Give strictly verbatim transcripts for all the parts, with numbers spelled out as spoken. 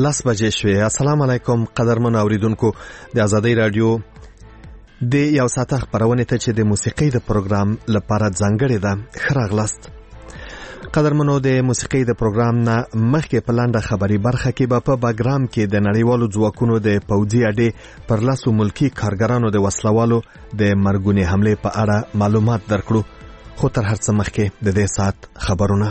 لس بجې شوې. السلام علیکم قدرمن اوریدونکو د آزادۍ رادیو د یو ساعته خبرونه ته چې د موسیقۍ د پروګرام لپاره ځانګړې ده. ښه راغلاست. قدرمنو د موسیقۍ د پروګرام نه مخکې په لنډه خبري برخه کې به په باګرام کې د نړیوالو ځواکونو د پوځي اډې پر لاسو ملکی کارګرانو د وسلوالو د مرګونې حمله په اړه معلومات درکړو. خو تر هر څه مخکې د دې ساعت خبرونه.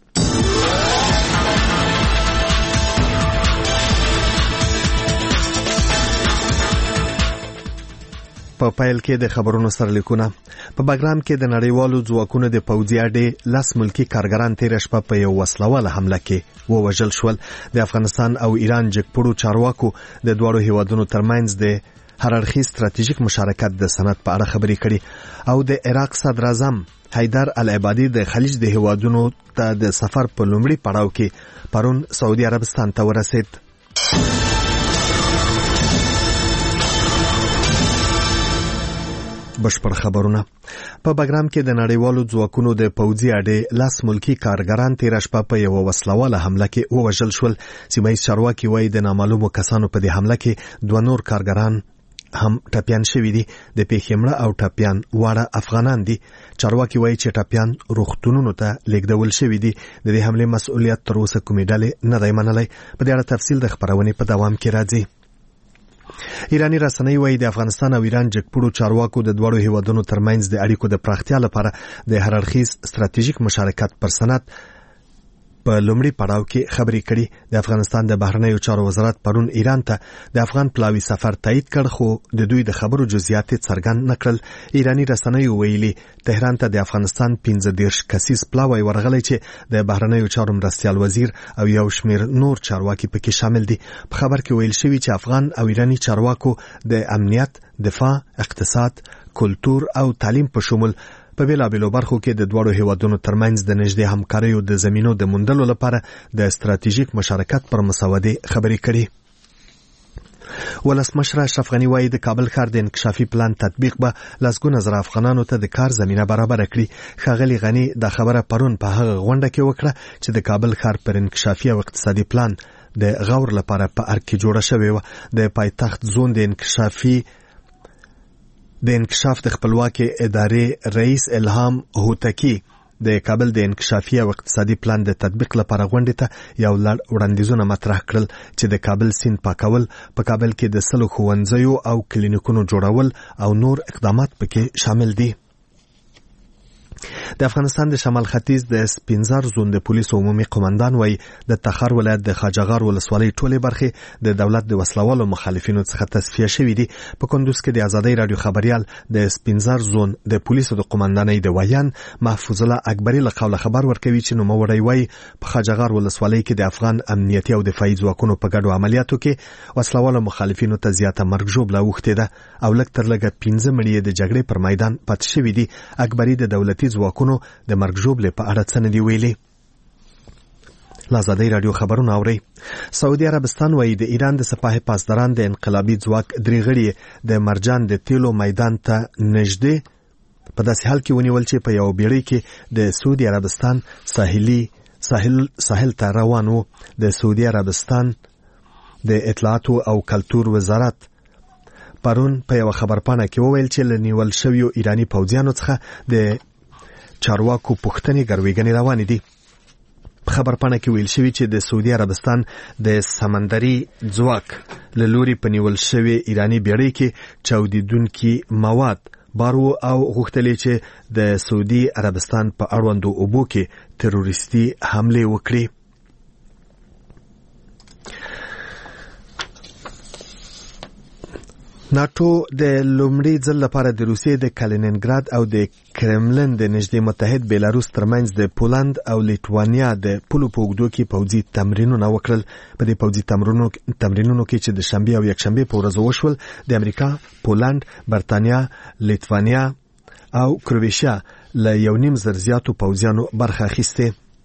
په پیل کې د خبرونو سرلیکونه. په باګرام کې د نړیوالو ځواکونو د پوځي اډې لاس ملکی کارګران تیر شپه په یو وسلواله حمله کې ووژل شول. د افغانستان او ایران جګپړو چارواکو د دوړو هیوادونو ترمنځ د هر اړخیز ستراتیژیک مشارکت د سند په اړه خبرې کړي او د عراق صدر اعظم حیدر العبادي د خلیج د هیوادونو ته د سفر په لومړي پړاو کې پرون سعودي عربستان ته ورسید. بشپړ خبرونه. په باګرام کې د نړیوالو ځواکونو د پوځي اډې لاس ملکی کارګران تیر شپه په یو وسلواله حمله کې ووژل شول. سیمه ییز چارواکي وایي د نامعلومو کسانو په دې حمله کې دوه نور کارګران هم ټپیان شوي دي. د پیښې مړه او ټپیان واړه افغانان دي. چارواکي وایي چې ټپیان روغتونونو ته لیږدول شوي دي. د دې حملې مسؤلیت تر اوسه کومې ډلې نه دی منلی. په دې اړه تفصیل د خبرونې په دوام کې راځي. ایرانی رسنۍ وایي د افغانستان او ایران جګپړو چارواکو د دوړو هیوادونو ترمنځ د اړیکو د پراختیا لپاره د هر اړخیز ستراتیژیک مشارکت پر سند په لومړي پړاو کې خبرې کړي. د افغانستان د بهرنیو چارو وزارت پرون ایران ته د افغان پلاوي سفر تایید کړ خو د دوی د خبرو جزئیات څرګند نکړل. ایرانی رسنۍ ویلي تهران ته د افغانستان پنځه دېرش کسیز پلاوی ورغلی چې د بهرنیو چارو مرستیال وزیر او یو شمیر نور چارواکي پکې شامل دي. په خبر کې ویل شوی چې افغان او ایرانی چارواکو د امنیت، دفاع، اقتصاد، کلتور او تعلیم په شمول په بیلابیلو برخو کې د دوړو هیوادونو ترمنځ د نږدې همکاریو د زمینو د موندلو لپاره د ستراتیژیک مشارکت پر مسودې خبرې کړي. ولسمشر اشرف غنی وایي د کابل ښار د انکشافي پلان تطبیق به لسګونه زره افغانانو ته د کار زمینه برابره کړي. ښاغلي غنی دا خبره پرون په هغه غونډه کې وکړه چې د کابل ښار پر انکشافي او اقتصادي پلان د غور لپاره په ارګ کې جوړه شوې وه. د پایتخت زون د انکشافي د انکشاف د خپلواکي ادارې رئیس الهام هوتکی د کابل د انکشافي او اقتصادي پلان د تطبیق لپاره غونډې ته یو لړ وړاندیزونه مطرح کړل چې د کابل سیند پاکول، په کابل کې د سلو ښوونځیو او کلینیکونو جوړول او نور اقدامات پکې شامل دي. د افغانستان د شمال ختیځ د سپینزر زون د پولیسو عمومي قومندان وایي د تخار ولایت د خواجهغار ولسوالۍ ټولې برخې د دولت د وسلوالو مخالفینو څخه تصفیه شوي دي. په کندوز کې د آزادۍ رادیو خبریال د سپینزر زون د پولیسو د قومندانۍ د ویان محفوظ الله اکبري له قوله خبر ورکوي چې نوموړی وایي په خواجهغار ولسوالۍ کې د افغان امنیتي او دفاعي ځواکونو په ګډو عملیاتو کې وسلوالو مخالفینو ته زیاته مرګ ژوبله اوښتې ده او لږ تر لږه پنځه مړي د جګړې پر میدان پاتې شوي دي. اکبري د دولتي ځواکونو د مرګ ژوبلې په اړه څه نه دي ویلي. آزادۍ رادیو خبرونه اورئ. سعودي عربستان وایي د ایران د سپاه پاسداران د انقلابي ځواک درې غړي د مرجان د تیلو میدان ته نږدې په داسې حال کې ونیول چې په یو بیړۍ کې د سعودي عربستان ساحلي ساحل ساحل ته روان وو. د سعودي عربستان د اطلاعاتو او کلتور وزارت پرون په یو خبرپاڼه کې وویل چې له نیول شویو ایرانی پوځیانو څخه د چارواکو پوښتنې ګرویګنې روانې دي. په خبرپاڼه کې ویل شوی چې د سعودي عربستان د سمندري ځواک له لوري په نیول شوی ایرانی بیړۍ کې چاودیدونکي مواد بارو او غوښتلې چې د سعودي عربستان په اړوندو اوبو کې تروریستي حمله وکړي. ناتو د لومړي ځل لپاره د روسیې د کالینینګراد او د کرملن د نږدې متحد بیلاروس ترمنځ د پولند او لیټوانیا د پولو په اوږدو کې پوځي تمرینونه وکړل. په دې پوځي تمرینونو کې چې د شنبې او یکشنبې په ورځو وشول د امریکا، پولند، برتانیا، لیټوانیا او کرویشیا له یو نیم زر زیاتو پوځیانو برخه اخیسته.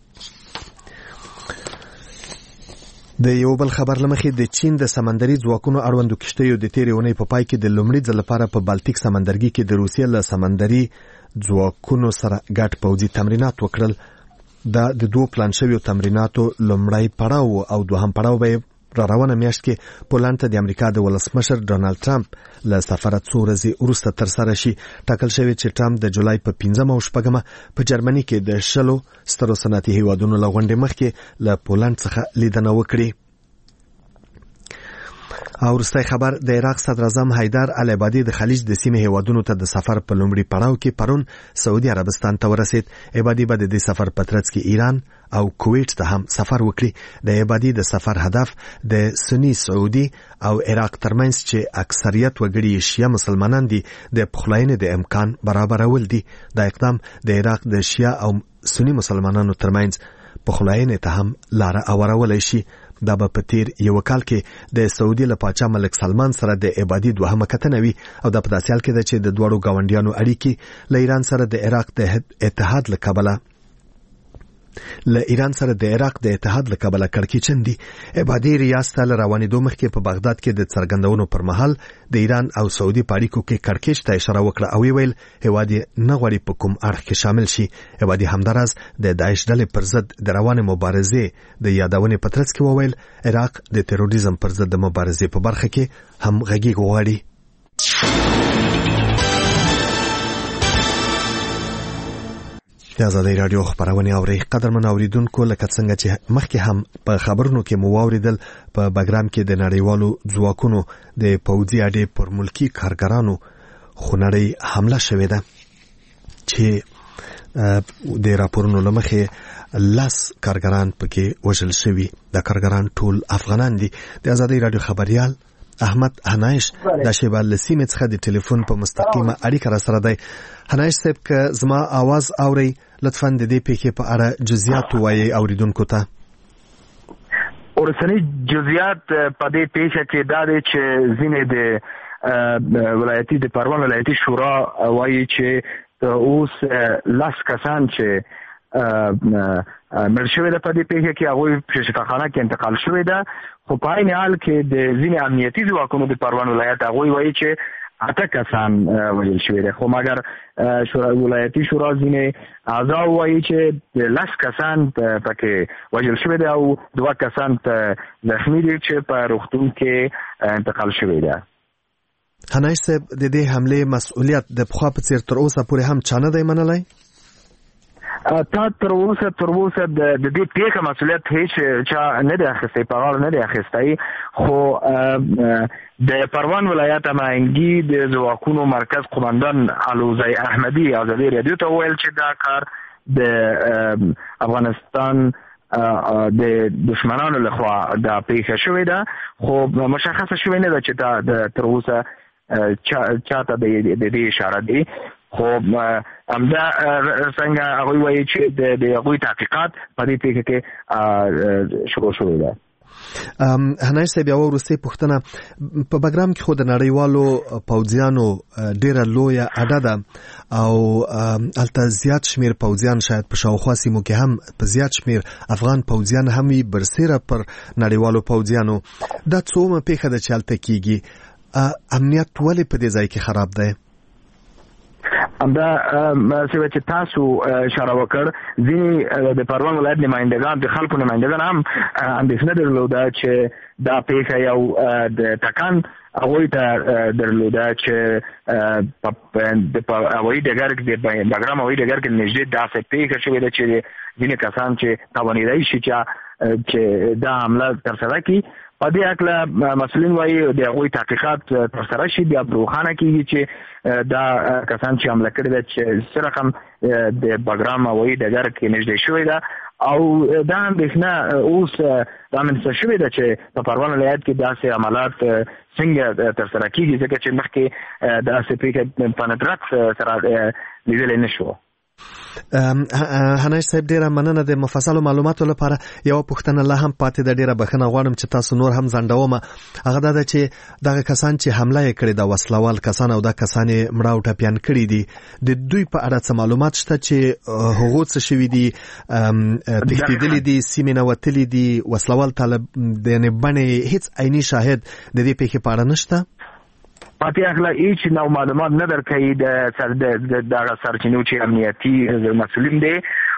د یو بل خبر لمخې د چین د سمندري ځواکونو اړوندو کشتیو د تیرې اونۍ په پای کې د لومړي ځل لپاره په بالټیک سمندرګي کې د روسیې له سمندري ځواکونو سره ګډ پوځي تمرینات وکړل. دا د دوه پلان شویو تمریناتو لومړی پړاو او دوهم پړاو به را روانه میاشت کې پولند ته د امریکا د ولسمشر ډونالد ټرمپ له سفر څو ورځې وروسته ترسره شي. ټاکل شوی چې ټرمپ د جولای په پنځمه او شپږمه په جرمني کې د شلو سترو صنعتي هیوادونو له غونډې مخکې له پولند څخه لیدنه وکړي. او وروستی خبر د عراق صدر اعظم حیدر العبادي د خلیج د سیمې هیوادونو ته د سفر په لومړي پړاو کې پرون سعودي عربستان ته ورسید. عبادي به د دې سفر په ترڅ کې ایران او کویت ته هم سفر وکړي. د عبادي د سفر هدف د سنی سعودي او عراق ترمنځ چې اکثریت وګړي شیعه مسلمانان دي د پخلاینې د امکان برابرول دي. دا اقدام د عراق د شیعه او سنی مسلمانانو ترمنځ پخلاینې ته هم لاره اورولای شي. دا به په تیر یو کال کې د سعودي له پاچا ملک سلمان سره د عبادي دوهمه کتنه وي او دا په داسې حال کې ده چې د دوړو گاونډیانو اړیکې له ایران سره د عراق د اتحاد له کبله له ایران سره د عراق د اتحاد له کبله کړکېچن دي. عبادي ریاست له روانېدو مخکې په بغداد کې د څرګندونو پر مهال د ایران او سعودي په اړیکو کې کړکېچ ته اشاره وکړه او ویل هیواد نه غواړي په کوم اړخ کې شامل شي. عبادي همداراز د داعش ډلې پر ضد د روانې مبارزې د یادونې په ترڅ کې وویل عراق د تروریزم پر ضد د مبارزې په برخه کې هم غږیږي غواړي. د آزادۍ راډیو خبرونه اوري. قدرمن اوریدونکو، لکه څنګه چې مخکې هم په خبرونو کې مو واوریدل، په بګرام کې د نړیوالو ځواکونو د پوځي اډې پر ملکی کارګرانو خونړۍ حمله شوې ده چې د راپورونو لمخې لاس کارګران پکې وژل شوي. د کارګران ټول افغانان دي. د آزادۍ راډیو خبريال احمد حنایش د شیبال لسیمه څخه د ټلیفون په مستقیمه اړیکه را سره دی. حنایش صاحب، که زما आवाज اوري، لطفاً د دې پیښې په اړه جزئیات وایي اوریدونکو ته. ورسنی جزئیات په دې پیښه کې دا دي چې ځینې د ولایتي د پروان ولایتي شورا وایي چې اوس لاس کسان چې مرشوي د په دې پیښه کې هغه په شفاخانه کې انتقال شوی ده، خو په عین حال کې د ځینې امنیتي ځواکونو د پروان ولایت هغه وایي چې اته کسان وژل شوي دي، خو مګر شورا ولایتي شورا ځینې اعضا وایي چې لاس کسان پکې وژل شوي دي او دوه کسان زخمي دي چې په روغتون کې انتقال شوي دي. حنایش صاحب، د دې حمله مسؤلیت د پخوا په څیر تر اوسه پورې هم چا نه دی منلی؟ تا تر اوسه تر اوسه د دې پیښه مسؤلیت هیڅ چا نه دی اخیستی، په غاړه نه دی اخیستی، خو د پروان ولایت امنګي د ځواکونو مرکز قومندان علوزی احمدي ازادي رادیو ته ویل چې دا کار د افغانستان د دشمنانو لخوا د پیښه شوې ده، خو مشخصه شوې نه ده چې دا تر اوسه چاته د دې اشاره دی. خو همدا څنګه هغه وایي چې د هغه تحقیقات په دې پیښه کې شروع شوې ده. حنایش صاحب، یو وروستۍ پوښتنه، په بګرام کې خو د نړیوالو پوځیانو ډیره لویه اډه ده او هلته زیات شمیر پوځیان، شاید په شاوخوا سیمو کې هم په زیات شمیر افغان پوځیان هم وي برسیره پر نړیوالو پوځیانو. دا څومره پیښه ده چې هلته کېږي؟ امنیت ولې په دې ځای کې خراب دی؟ همدا څه چې تاسو اشاره وکړ، ځینې د پروان ولایت نمائندگان د خلکو نمائندگان هم اندېښنه درلوده چې دا پیښه یو د ټکان هغوی ته درلوده چې په هوایي ډګر کې د بګرام هوایي ډګر کې نږدې داسې پیښه شوې ده چې ځینې کسان چې توانېدای شي چې دا حمله ترسره کړي. په دې اړه مسؤلین وایي د هغوی تحقیقات ترسره شي، بیا روښانه کېږي چې دا کسان چې حمله کړې ده چې څه رقم د بګرام هوایي ډګر کې نږدې شوې ده، او دا اندېښنه اوس رامنځته شوې ده چې په پروان ولایت کې داسې عملات څنګه ترسره کېږي، ځکه چې مخکې داسې پیښه په ندرت سره لیدلی نه شو. حنایش صاحب، ډیره مننه د مفصلو معلوماتو لپاره. یو پوښتنه لا هم پاتې ده، ډیره بخښنه غواړم چې تاسو نور هم ځنډوم. هغه دا ده چې دغه کسان چې حمله یې کړې ده، وسلوال کسان او دا کسان یې مړه او ټپیان کړي دي، د دوی په اړه څه معلومات شته چې هغوی څه شوي دي، تښتېدلي دي، سیمې نه وتلي دي، وسلوال طالب یعنې بڼې هیڅ عیني شاهد د دې پیښې په اړه نشته؟ پاتې اخلا هیڅ نو معلومات نه درکوي د دغه سرچینو چې امنیتي مسؤلین دي،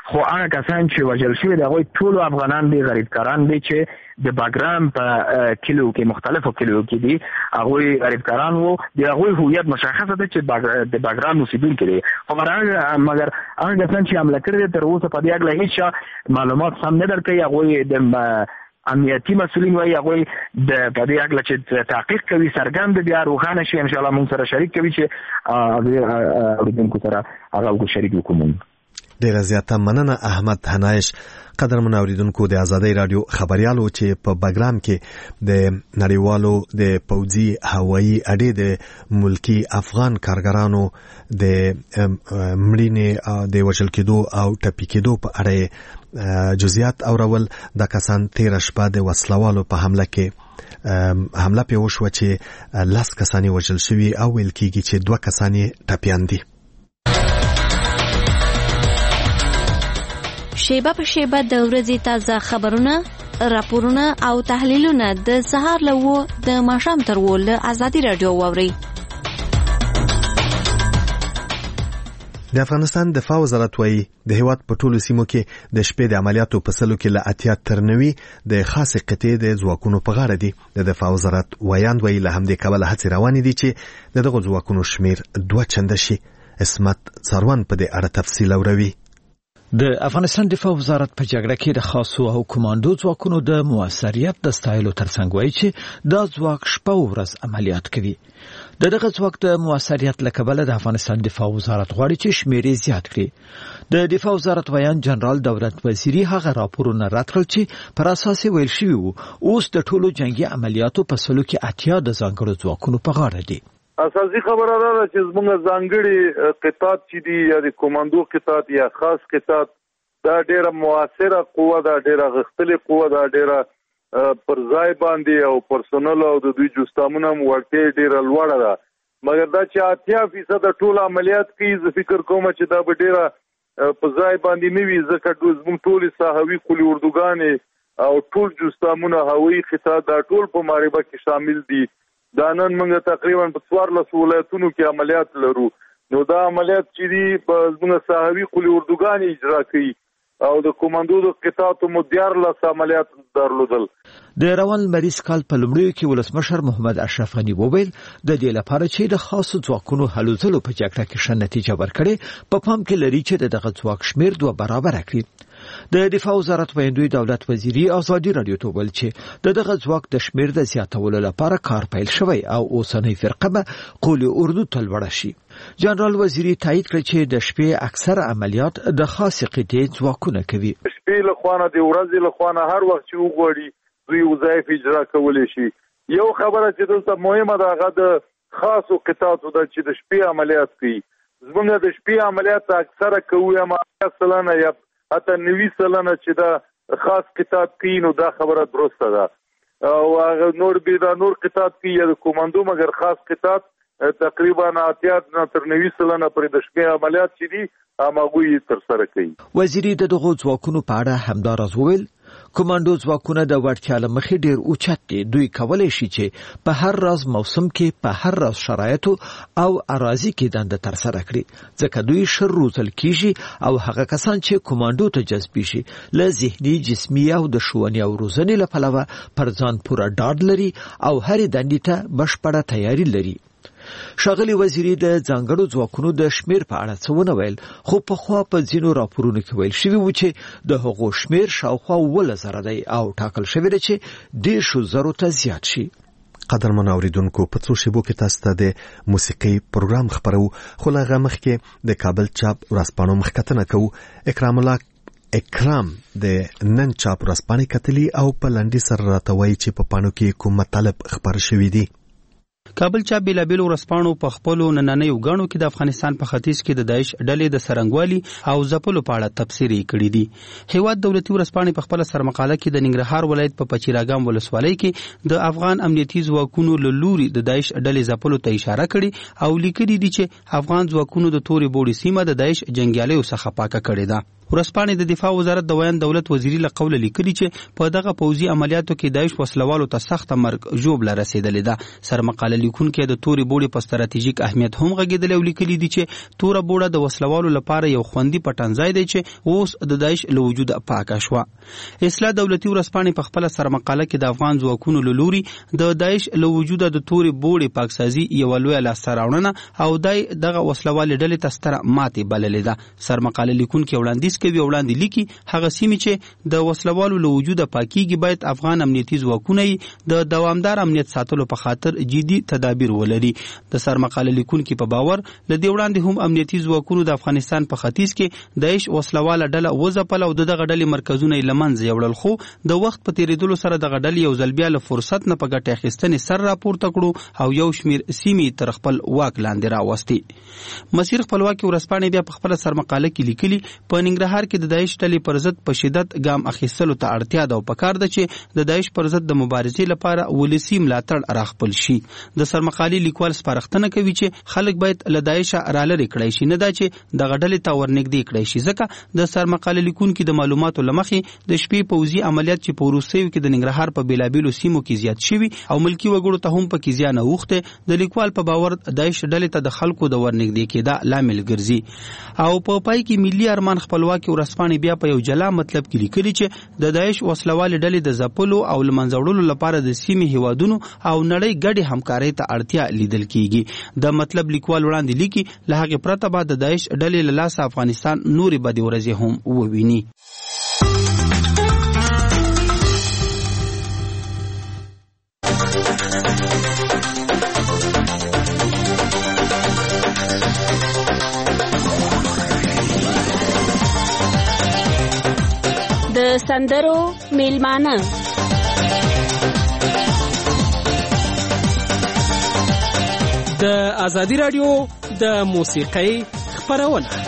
خو هغه کسان چې وژل شوي د هغوی ټول افغانان دي، غریبکاران دي چې د باګرام په کلو کې مختلفو کلو کې دي، هغوی غریبکاران وو. د هغوی هویت مشخصه ده چې د باګرام اوسیدونکي دي. خو مګر هغه کسان چې حمله کړې دي تر اوسه په دې اړه هیڅ معلومات سم نه درکوي. هغوی د امنیتي مسؤلین وایي هغوی د په دې اړه چې تحقیق کوي څرګند بیا روښانه شي، ان شاء الله موږ سره شریک کوي چې اوریدونکو سره هغه شریک وکړو. ډیره زیاته مننه احمد حنایش. قدرمن اوریدونکو د آزادۍ رادیو خبريالو چې په باګرام کې د نړیوالو د پوځي هوایي اډې د ملکی افغان کارګرانو د مړینې د وژل کېدو او ټپي کېدو په اړه جزئیات اورول. د کسان تیر شپه د وسلوالو په حمله کې حمله په وشو چې لاس کسانی وژل شوي او ویل کېږي چې دوه کسانی ټپيان دي. شیبه په شیبه د ورځې تازه خبرونه، راپورونه او تحلیلونه د سهار له وو د ماښام تر وو له آزادۍ رادیو واورئ. د افغانستان دفاع وزارت وايي د هیواد په ټولو سیمو کې د شپې د عملیاتو په سلو کې له اتیا تر نوي د خاصې قطعې د ځواکونو په غاړه دي. د دفاع وزارت وایاند وايي له همدې کبله هڅې روانې دي چې د دغو ځواکونو شمیر دوه چنده شي. اسمت څاروان په دې اړه تفصیل اوروي. د افغانستان دفاع وزارت په جګړه کې د خاصو او کمانډو ځواکونو د موثریت د ستایلو ترڅنګ وایي چې دا ځواک شپه او ورځ عملیات کوي. د دغه ځواک د موثریت له کبله د افغانستان دفاع وزارت غواړي چې شمیر یې زیات کړي. د دفاع وزارت ویان جنرال دولت وزیری هغه راپورونه رد کړل چې پر اساس ویل شوی وو اوس د ټولو جنگي عملیاتو په سلو کې اتیا د ځانګړو ځواکونو په غاړه دي. اساسي خبره ده چې زموږ ځانګړي قطاعت چې دي یا د کمانډو قطاعت یا خاص قطاعت دا ډیره موثره قوه ده، ډیره غښتلې قوه ده، ډیره پر ځای باندې او پرسونل او د دوی جوستامونه وړتیا ډیره لوړه ده. مګر دا چې اتیا فیصد ټول عملیات کوي زه فکر کوم چې دا به ډیره په ځای باندې نه وي، ځکه زموږ ټول ساحوي قلي اردوګانې او ټول جوستامونه هوایي قطاعت دا ټول په ماربه کې شامل دي. دا نن موږ تقریبا په څوارلسو ولایتونو کې عملیات لرو. نو دا عملیات چې دي په زموږ ساحوي قلي اردوګانې اجرا کوي او د کمانډو د قطاعتو مو دیارلس عملیات درلودل. د روان مریض کال په لومړیو کې ولسمشر محمد اشرف غنی وویل د دې لپاره چې د خاصو ځواکونو هلو ځلو په جګړه کې ښه نتیجه ورکړي په پام کې لري چې دغه ځواک شمیر دوه برابر کړي. د دفاع وزارت ویاندوی دولت وزیری آزادۍ رادیو ته ویل چې د دغه ځواک د شمیر د زیاتولو لپاره کار پیل شوی او اوسنۍ فرقه به قول اردو ته لوړه شي. جنرال وزیری تایید کړ چې د شپې اکثر عملیات د خاصې قطعې ځواکونه کوي. شپې له خوانه د ورځې له خوانه هر وخت چې وغواړي دوی وظایف اجرا کولی شي. یو خبره چې دلته مهمه ده هغه د خاصو قطاعتو ده چې د شپې عملیات کوي. زموږ د شپې عملیات اکثره کوي اما سلانه یا حتی نوي سلنه چې دا خاص قطاعت کوي نو دا خبره درسته ده او هغه نور به دا نور قطاعت کوي یا د کمانډو مګر خاص قطاعت تقریبا اتیا تر نوي سلنه پر د شپې عملیات چې دي هغوی تر سره کوي. وزیری د دغو ځواکونو په اړه همداراز وویل کمانډو ځواکونه د وړتیا له مخې ډیر اوچت دي. دوی کولی شي چې په هر راز موسم کې په هر راز شرایطو او اراضي کې دنده تر سره کړي ځکه دوی شر روزل کیږي او هغه کسان چې کمانډو ته جذب شي له ذهني جسمي او د ښوونې او روزنې له پلوه پر ځان پوره ډاډ لري او هرې دندې ته بشپړه تیاری لري. ښاغلي وزیری د ځانګړو ځواکونو د شمیر په اړه څه ونه ویل خو پخوا په ځینو راپورونو کې ویل شوي و چې د هغو شمیر شاوخوا اووه زره دی او ټاکل شوی دی چې دېرشو زرو ته زیات شي. قدرمن اوریدونکو په څو شیبو کې تاسو ته د موسیقي پروګرام خبرو خو له هغه مخکې د کابل چاپ ورځپاڼو مخکتنه کوو. اکرام الله اکرام د نن چاپ ورځپاڼې کتلي او په لنډي سره راته وایي چې په پاڼو کې کوم مطالب خبر شوي دي. کابل چاپ بیلابیل ورځپاڼو په خپلو نننیو غاڼو کې د افغانستان په ختیځ کې د داعش ډلې د سرنګوالي او ځپلو په اړه تبصرې کړې دي. هیواد دولتي ورځپاڼې په خپل سرمقاله کې د ننګرهار ولایت په پچیراګام ولسوالۍ کې د افغان امنیتي ځواکونو له لوري د داعش ډلې ځپلو ته اشاره کړې او لیکلي دي چې افغان ځواکونو د تورې بوړې سیمه د داعش جنگیالیو څخه پاکه کړې ده. ورسپانې د دفاع وزارت د ویان دولت وزیری له قوله لیکلي چې په دغه پوځي عملیاتو کې داعش وسلوالو ته سخت مرګ ژوبله رسیدلې ده. سرمقاله لیکونکي د تورې بوړې په ستراتیژیک اهمیت هم غږیدلی او لیکلي دي چې توره بوړه د وسلوالو لپاره یو خوندي پټنځای دی چې اوس د داعش له وجوده پاکه شوه. اصلاح دولتي ورسپانې په خپله سرمقاله کې د افغان ځواکونو له لوري د داعش له وجوده د تورې بوړې پاکسازي یوه لویه لاسته راوړنه او دای دغه وسلوالې ډلې ته ستره ماتې بللې ده. سرمقاله لیکونکي وړاندیز کوي او وړاندې لیکي هغه سیمې چې د وسلوالو له وجوده پاکیږي باید افغان امنیتي ځواکونه د دوامدار امنیت ساتلو په خاطر جدي تدابیر ولري. د سرمقاله لیکونکي په باور له دې وړاندې هم امنیتي ځواکونو د افغانستان په ختیځ کې داعش وسلواله ډله وځپله او د دغه ډلې مرکزونه یې له منځه یوړل، خو د وخت په تېرېدلو سره دغه ډلې یو ځل بیا له فرصت نه په ګټې اخیستنې سر راپورته کړو او یو شمېر سیمې تر خپل واک لاندې راوستې. مسیر خپلواکي ورځپاڼې بیا په خپله سرمقاله کې لیکلي په ننګرهار کې د داعش ډلې پر ضد په شدت ګام اخیستلو ته اړتیا ده او پکار ده چې د داعش پر ضد د مبارزې لپاره ولسي ملاتړ راخپل شي. د سرمقالې لیکوال سپارښتنه کوي چې خلک باید له داعش رالرې کړی شي، نه دا چې دغه ډلې ته ورنږدې کړی شي، ځکه د سرمقاله لیکونکي د معلوماتو له مخې د شپې پوځي عملیات چې په وروستیو کې د ننګرهار په بېلابېلو سیمو کې زیات شوي او ملکي وګړو ته هم پکې زیان اوښتی، د لیکوال په باور داعش ډلې ته د خلکو د ورنږدې کېدا لامل ګرځي. او په پای کې ملي ارمان خپلواکي ورځپاڼې بیا په یو جلا مطلب کې لیکلي چې د داعش وسلوالې ډلې د ځپلو او له منځه وړلو لپاره د سیمې هیوادونو او نړۍ ګډې همکارۍ ته اړتیا لیدل کېږي. د مطلب لیکوال وړاندې لیکي له هغې پرته به د داعش ډلې له لاسه افغانستان نورې بدې ورځې هم وویني. د سندرو میلمانه د ازادي رادیو د موسیقۍ خپرونه.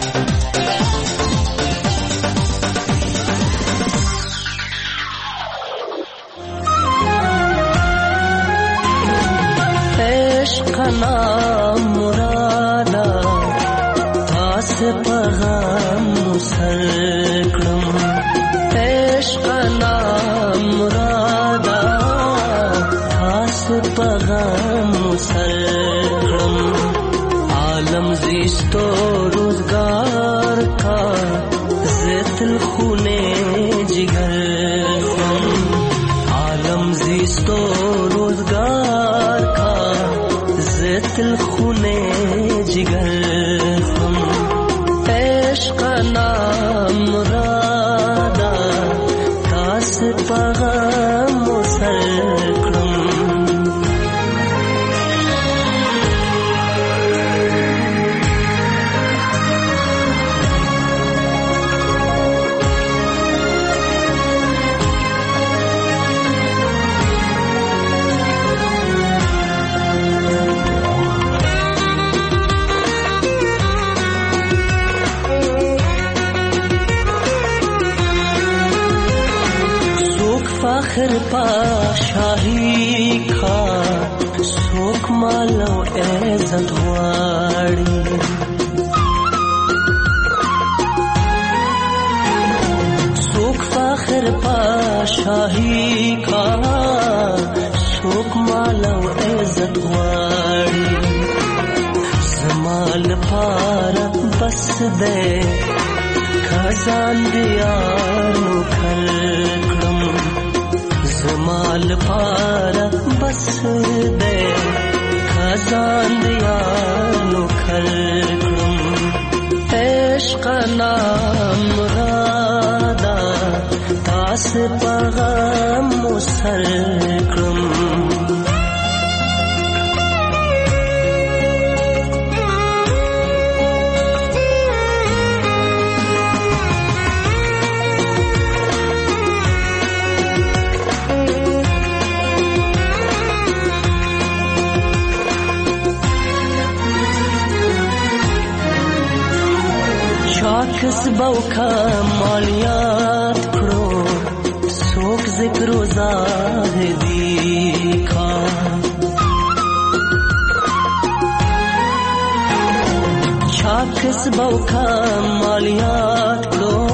عشق نام مرادا تاس پغام مسلکم، عشق نام مرادا تاس پغام مسلکم، عالم زیستو روزگار کا زیتل خونے جگر، عالم زیستو روزگار کا زیتل خونے جگر، عشق نام مرادا تاس پغام مسلکم. فخر پاشاہی کا سوک مالو عزت واڑی، سوک فخر پاشاہی کا سوک مالو عزت واڑی، زمال پارا بس دے خزان دیارو کھلکم، زمال پارا بس دے خزان دیارو کھلکم، عشق نام مرادا تاس پغام مسلکم. کسبو کا مالیات کړو څوک ذکر و زاهدی کا، چا کسبو کا مالیات کړو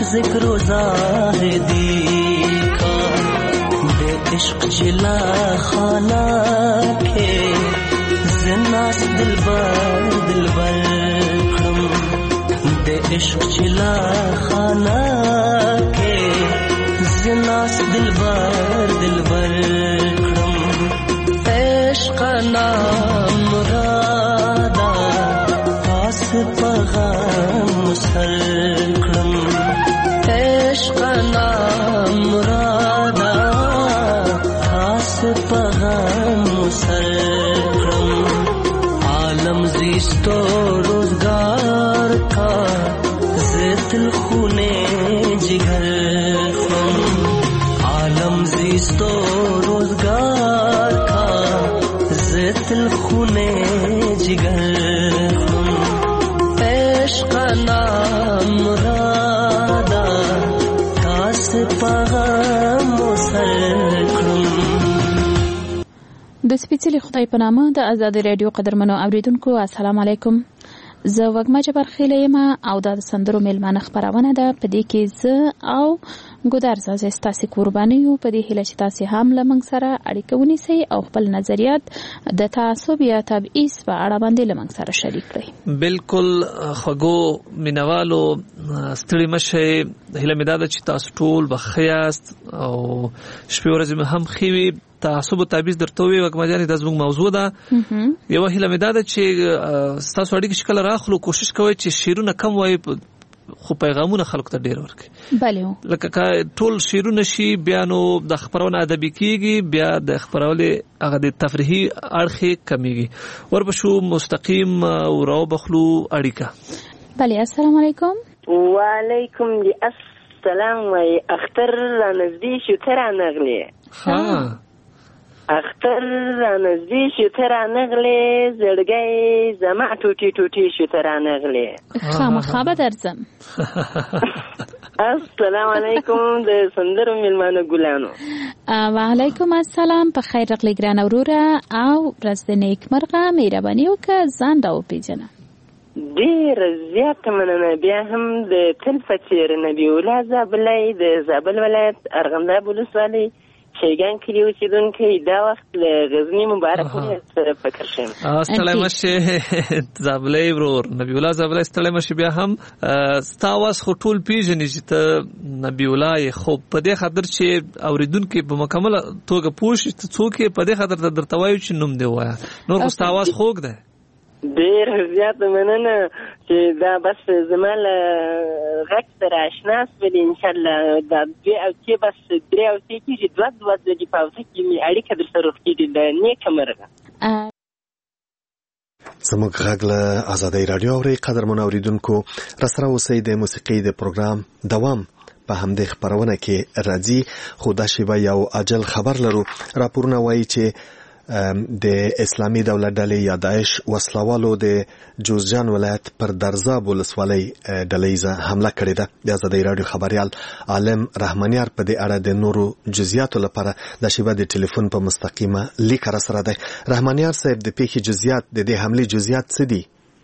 ذکر و زاہدی کا دے عشق جلا خانہ کے زناس دلبر دلبر کھم دے عشق جلا خانہ کے زناس دلبر دلبر کھم عشق نام مرادا پاس پغام مسل کھم عشق نام مرادا پاس پغام مسل کھم عالم زیستو روزگار کا زیت الخونے جگر کھم عالم زیستو روزگار کا زیت الخونے جگر کھم عشق نام مرادا تاس پغام مسل کھم. د سپېڅلي خدای په نامه د آزادي رادیو قدرمنو اوریدونکو السلام علیکم. زه وګما جبر خیله یم او د سندرو میلمانه خبرونه ده په دې کې زه او ګودر زازه ستاسو قرباني یو په دې هله چې تاسو هم لمنګ سره اړیکه ونیسئ او خپل نظریات د تعصب یا تبعیض په اړه باندې لمنګ سره شریک کړئ. بالکل خغو مینوالو ستړي مشه هله مداده چې تاسو ټول بخیاست او شپې ورځې هم خوي تعصب او تبعیض درته وي وګما جانې د زموږ موضوع ده. یو هله مداده چې تاسو اړیکه شکل راخلو کوشش کوئ چې شیرونه کم وایي خو پیغامونه خلکو ته ډیر ورکړي. بله لکه ټول شیرونه شي بیا نو د خبرونه ادبي کیږي بیا د خبرولې هغه د تفریحي اړخې کمیږي وربشو مستقیم او راو بخلو اړیکه. بله السلام علیکم. وعلیکم السلام. وای اختر را نزدې شو تر نغلی ها اختر را نزدې شو تر نغلی زړګي زما ټوټي ټوټي شو تر نغلی خامخا به درځم. السلام علیکم د سندرو میلمانو ګلانو. وعلیکم السلام. په خیر راغلی ګران وروره او ورځ د نیکمرغه مهرباني وکړه ځان دا وپېژنه. ډیر زیات مننه. بیا هم د تل فچیر نبی الله زابلای د زابل ولایت ارغنداب ولسوالۍ شیګان کلی اوسیدونکي دا وخت له غزنی مبارک سره فکر شم. استلای مشه زابلای ورور نبی الله زابلای استلای مشه بیا هم ستاواس خو ټول پیژنې چې ته نبی الله خو په دې خاطر چې اوریدونکو په مکمل توګه پوښتنه ته څوک په دې خاطر درته وایي چې نوم دی وایي نور خو ستاواس خوګ ده. ډیر زیات مننه چې دا بس زمال غږ سره آشنا سول ان شاء الله دا دوی او چې بس درې او چې چې دوه دوه د پاوڅه کې اړیکه در سره وکړي د نیک مرغه. زموږ غږ له آزادۍ رادیو اوري قدرمن اوریدونکو را سره اوسئ د موسیقي د پروګرام دوام په همدې خبرونه کې راځي. خو دا شی یو اجل خبر لرو. راپورونه وایي چې د اسلامي دولت ډلې یا داعش وسلوالو د جوزجان ولایت پر درزاب ولسوالۍ ډلېزه حمله کړې ده. د آزادۍ رادیو خبريال عالم رحمانیار په دې اړه د نورو جزئیاتو لپاره د شیبه د ټلیفون په مستقیمه لیک را سره ده. رحمانیار صاحب د پیښې جزئیات د دې حمله جزئیات څه دي؟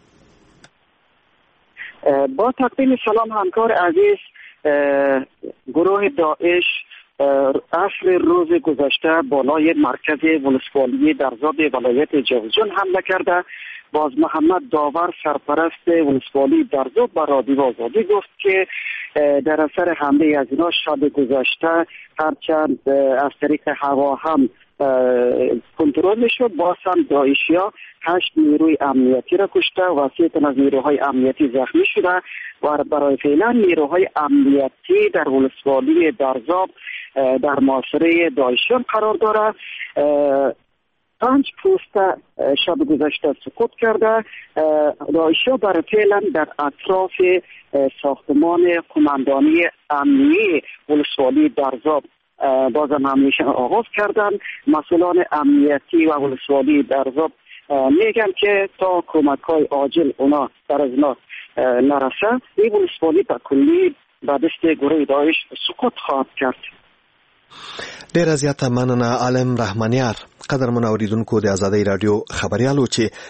با تقدیم سلام همکار عزیز، گروه داعش عصر روز گذشته بالای مرکز ولسوالی درزاب ولایت جوزجان حمله کرده. باز محمد داور سرپرست ولسوالی درزاب به رادیو آزادی گفت که در اثر حمله از اینا شب گذشته هرچند از طریق هوا هم کنترل میشد باز هم داعشیا هشت نیروی امنیتی را کشته و سه تن از نیروهای امنیتی زخمی شده و برای فعلا نیروهای امنیتی در ولسوالی درزاب در محاصره داعشیان قرار داره. پنج پوست شب گذشته سقوط کرده. داعشیا برای فعلا در اطراف ساختمان قماندانی امنیه ولسوالی درزاب بازم همیشه آغاز کردن. مسئولان امنیتی و ولسوالی درزاب میگن که تا کمک های عاجل اونا در از اونا نرسه این ولسوالی به کلی به دست گروه داعش سقوط خواهد کرد. ډیر زیاته مننه عالم رحمانیار. قدرمن اوریدونکو د آزادۍ رادیو خبريالو چې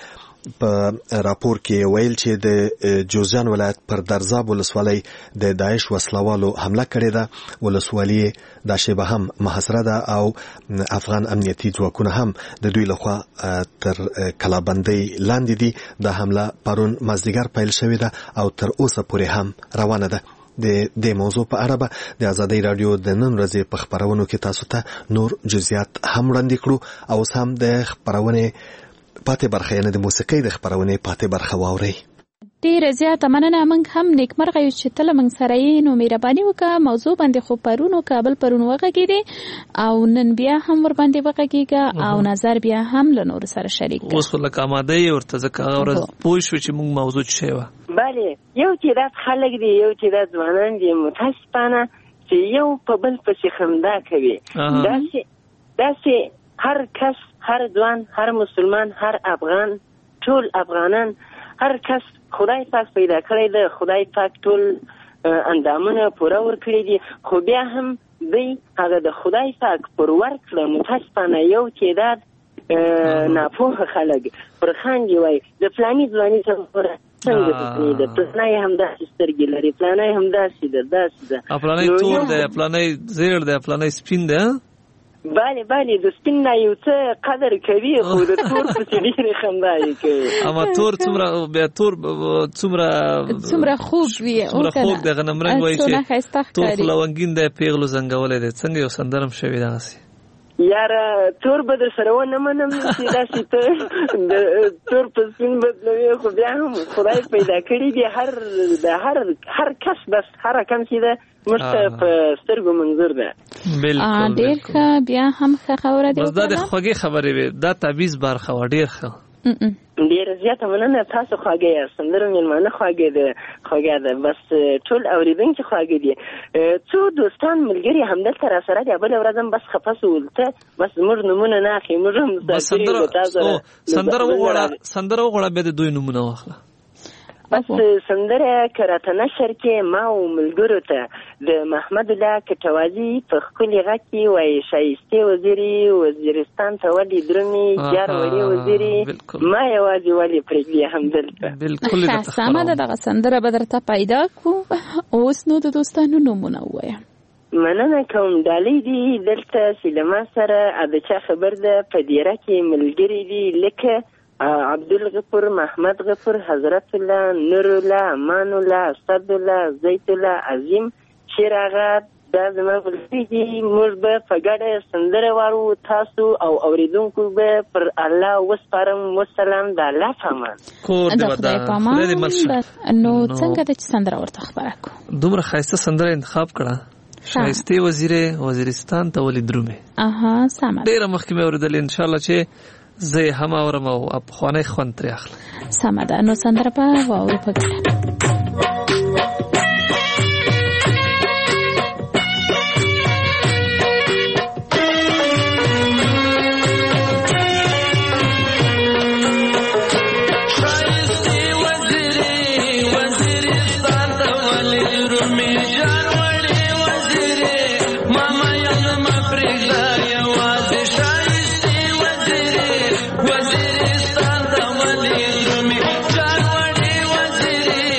په راپور کې ویل چې د جوزجان ولایت پر درزاب ولسوالۍ د داعش وسلوالو حمله کړې ده. ولسوالۍ د شیبه هم محاصره ده او افغان امنیتي ځواکونه هم د دوی لخوا تر کلابندۍ لاندې دي. د حمله پرون مازدیګر پیل شوې ده او تر اوسه پورې هم روانه ده. د دې موضوع په اړه به د آزادۍ رادیو د نن ورځې په خبرونو کې تاسو ته نور جزئیات هم وړاندې کړو او اوس هم د خبرونې پاتې برخه یعنې د موسیقۍ د خبرونې پاتې برخه واورئ. ډیره زیاته مننه. موږ هم نیکمرغه یو چې تل موږ سره یې. نو مهرباني وکړه موضوع باندې خو پرونو کابل پرون وغږېدې او نن بیا هم ور باندې وغږېږه او نظر بیا هم له نور سره شریک کړه. اوس لکه آماده یې ورته ځکه هغه ورځ پوه شو چې موږ موضوع څه شی وه. بله یو تعداد خلک دي یو تعداد ځوانان دي متاسفانه چې یو په بل پسې خندا کوي. داسې داسې هر کس هر ځوان هر مسلمان هر افغان ټول افغانان هر کس خدای پاک پیدا کړی دی. خدای پاک ټول اندامونه پوره ورکړي دي خو بیا هم دوی هغه د خدای پاک پر ورکړه متاسفانه یو تعداد ناپوهه خلک پر خاندي وایي د فلاني ځواني څنګه څنګه پسنی ده پلانای هم داسې سترګې لري پلانای هم داسې ده داسې ده پلانای تور ده پلانای زیړ ده پلانای سپین ده. بله بله د سپین نه یو څه قدر کوي خو د تور پسې ډېرې خندايي کوي. اما تور څومره بیا تور څومره څومره خوږ وي څومره خوږ دی غنمرنګ وایي چې تور خو لونګین دی پیغلو زنګولی دی. څنګه یو سندره هم شوې دغسې یاره تور به در سره ونه منم چې داسې ته د تور په سپین بدلوي خو بیا هم خدای پیدا کړي دي هر د هر هر کس بس هر کم چې ده موږ ته په سترګو منظور ده. بالکل ډېر ښه. بیا هم ښه خبره ده. بس دا د خوږې خبرې وې دا تعویض برخه وه ډېر ښه. ډېره زیاته مننه. تاسو خواږه یاست سندرو مېلمانه خواږه ده خواږه ده بس ټول اورېدونکي خواږه دي. څو دوستان ملګري همدلته را سره دي بله ورځ هم بس خفه سو ولته بس زموږ نومونه نه اخلي موږ هم سندره وغواړه سندره وغواړه بیا د دوی نومونه واخله. بس سندره که راته نشر کې ما او ملګرو ته د محمد الله کټوازي په ښکلي غږ کې وایي شایستې وزیري وزیرستان ته ولې درومي جار وړې وزیري ما یوازې ولې پرېږدي همدلته. سمه ده دغه سندره به درته پیدا کړو. اوس نو د دوستانو نومونه ووایه. مننه کوم. ډالۍ دي دلته چې له ما سره د چا خبر ده په دیره کې ملګري دي لکه عبدالغفور محمد غفور حضرت الله نور الله امان الله اسد الله زیت الله عظیم شیراغت دا زما ملګري دي. موږ به په ګډه سندره وارو تاسو او اوریدونکو به پر الله وسپارم. والسلام د الله پامان کور دې ودا. نو څنګه د سندره ورته خبره کو دومره خاصه سندره انتخاب کړه شایستې وزیره وزیرستان ته ولې درومي. اها سم. ډېر مخکې مې اوریدل ان شاء الله چې زه هم اورم او افغاني خوند ترې اخلم. سم ده. نو سندره په واورو په ګډه. وزیرستان ته ولې درومي جان وړې وزیرې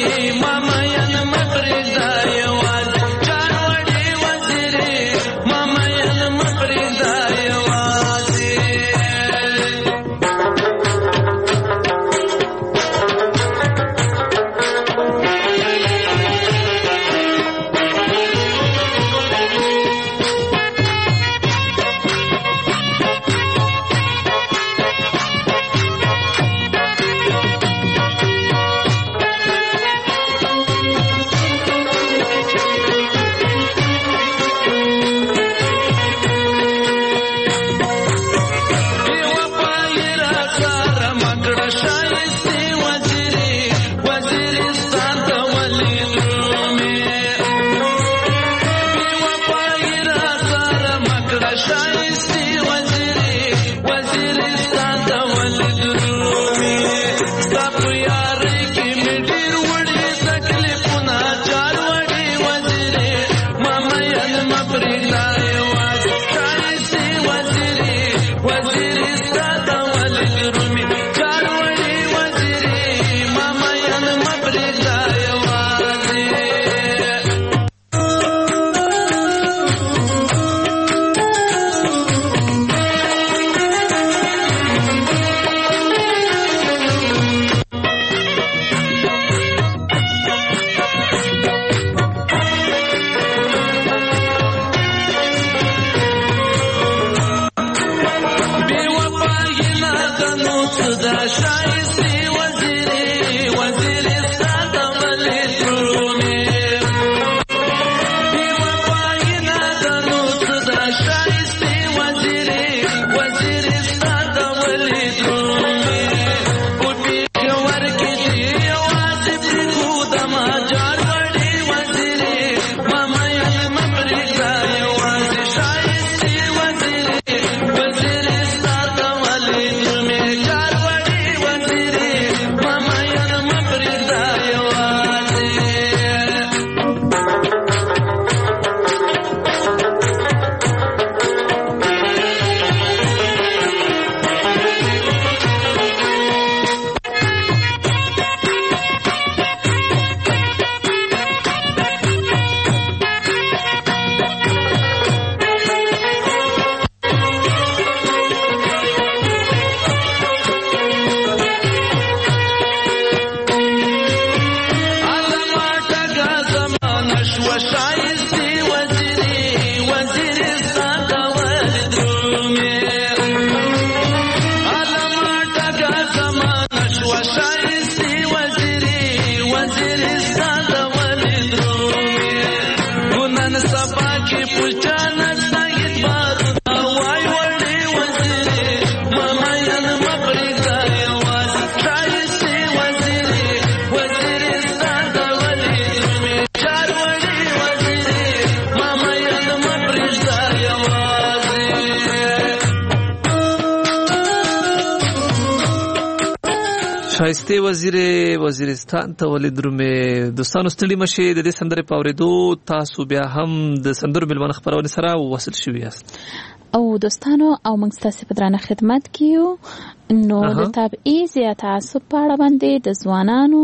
شایسته وزیر وزیرستان ته ولید رومې دوستانو ستړي مشه د دې سندره پاوریدو تاسو بیا هم د سندرو ملمن خبرونه سره وصل شوي یاست او دوستانو او موږ تاسو په درانه خدمت کیو نو د تبعیض یا تعصب په اړه باندې د ځوانانو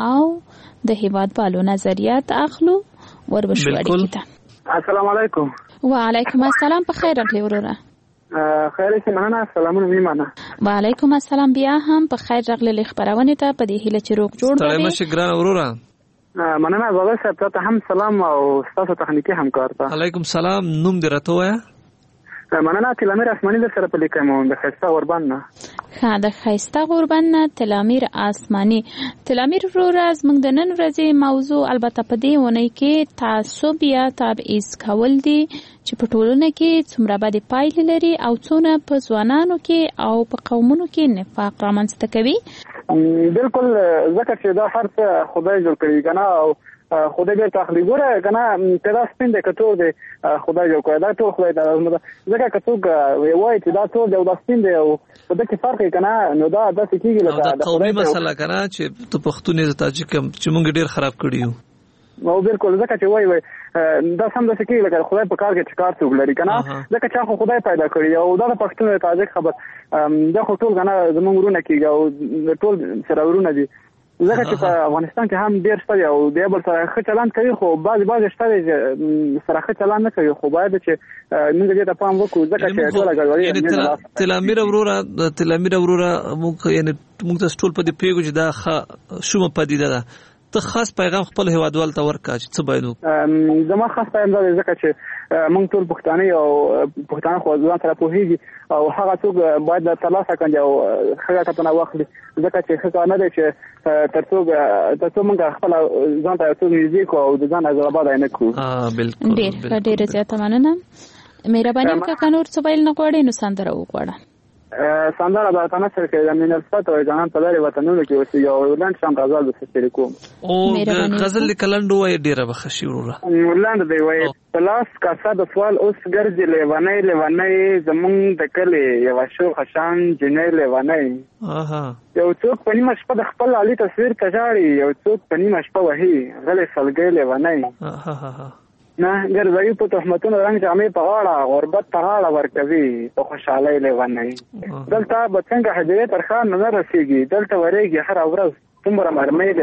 او د هیوادوالو نظریات اخلو وربشو اړیکه السلام علیکم وعلیکم السلام په خیر راغلی وروره خیر سي مننه سلامونه میمنه وعلیکم السلام بیا هم په خیر راغلی خبرونه ته په دې هیله چې روغ جوړ وي سلام شکران وروره مننه زړه صاحب ته هم سلام او تاسو تخنیکی همکار ته علیکم سلام نوم دې راته وایا مننه تلامیر اسماني در سره په لیکم د خسته قربان نه ها د خسته قربان نه تلامیر اسماني تلامیر وروره از موږ د نن ورځې موضوع البته په دې ونه کې تعصب یا تبعیض کول دي چې په ټولنه کې څومره بد پایلې لري او څونه په ځوانانو کې او په قومونو کې نفاق رامنځته کوي بالکل ځکه چې دا هر څه خدای جوړ کړی کنه او خدای دې تخلیق ګره کنه پیدا سپین د کټور دې خدای جوړ کړی دا ټول خدای دا ځکه کڅوګ وای چې دا ټول د سپین دی او په دې کې فرق کنه نو دا د سکیږي لکه دا قومي مسله کنه چې ته پښتون نه تاجک چې مونږ ډیر خراب کړیو نو بالکل ځکه چې وای وای دا سم د سکیږي لکه خدای په کار کې چې کار څوک لري کنه ځکه چې خو خدای پیدا کړی او دا د پښتون تاجک خبر دا خو ټول کنه زموږ ورونه کیږي او ټول سره ورونه دي ځکه چې په افغانستان کې هم ډیر شته او د بل سره ښه چلند کوي خو بعض بعض شته چې سره ښه چلند نه کوي خو باید چې موږ دې ته پام وکړو ځکه چې ټول غوړي تلامیر وروره تلامیر وروره موږ یعنی موږ ته ټول په دې پیګو چې دا شومه پدیده ده ته خاص پیغام خپل هیوادوال ته ورکړه چې څه باید زما خاص پیغام دا ځکه چې موږ ټول پښتانه او پښتانه خو ځان سره پوهیږي او هغه څوک باید د ترلاسه کړي او هغه کتنه واخلي ځکه چې ښه نه دی چې ترڅو ترڅو موږ خپل ځان ته څو میوزیک او د ځان ازرباد نه کوو ها بالکل ډېر ډېر زیاته مننه مهرباني وکړه نور څه ویل نه غواړې نو سندره وغواړه سندره د تناسر کې د مینل فت او جنان په لارې وطنونو کې اوسېږي او ولند شام غزل د سپېل کوم او غزل کلندو وای ډیره بخښي وروره ولند دی وای پلاس کاسا د سوال اوس ګرځي لیوانې لیوانې زمونږ د کلی یو شو خشان جنې لیوانې اها یو څوک په نیمه شپه د خپل علي تصویر کجاړي یو څوک په نیمه شپه وهي غلې سلګې لیوانې اها نه ګرځي په تهمتونو رنگ جامې په غاړه غربت په غاړه ورکوي په خوشحالۍ لیوانې دلته به څنګه هدیه تر خان نه رسیږي دلته ورېږي هر ورځ څومره مرمۍ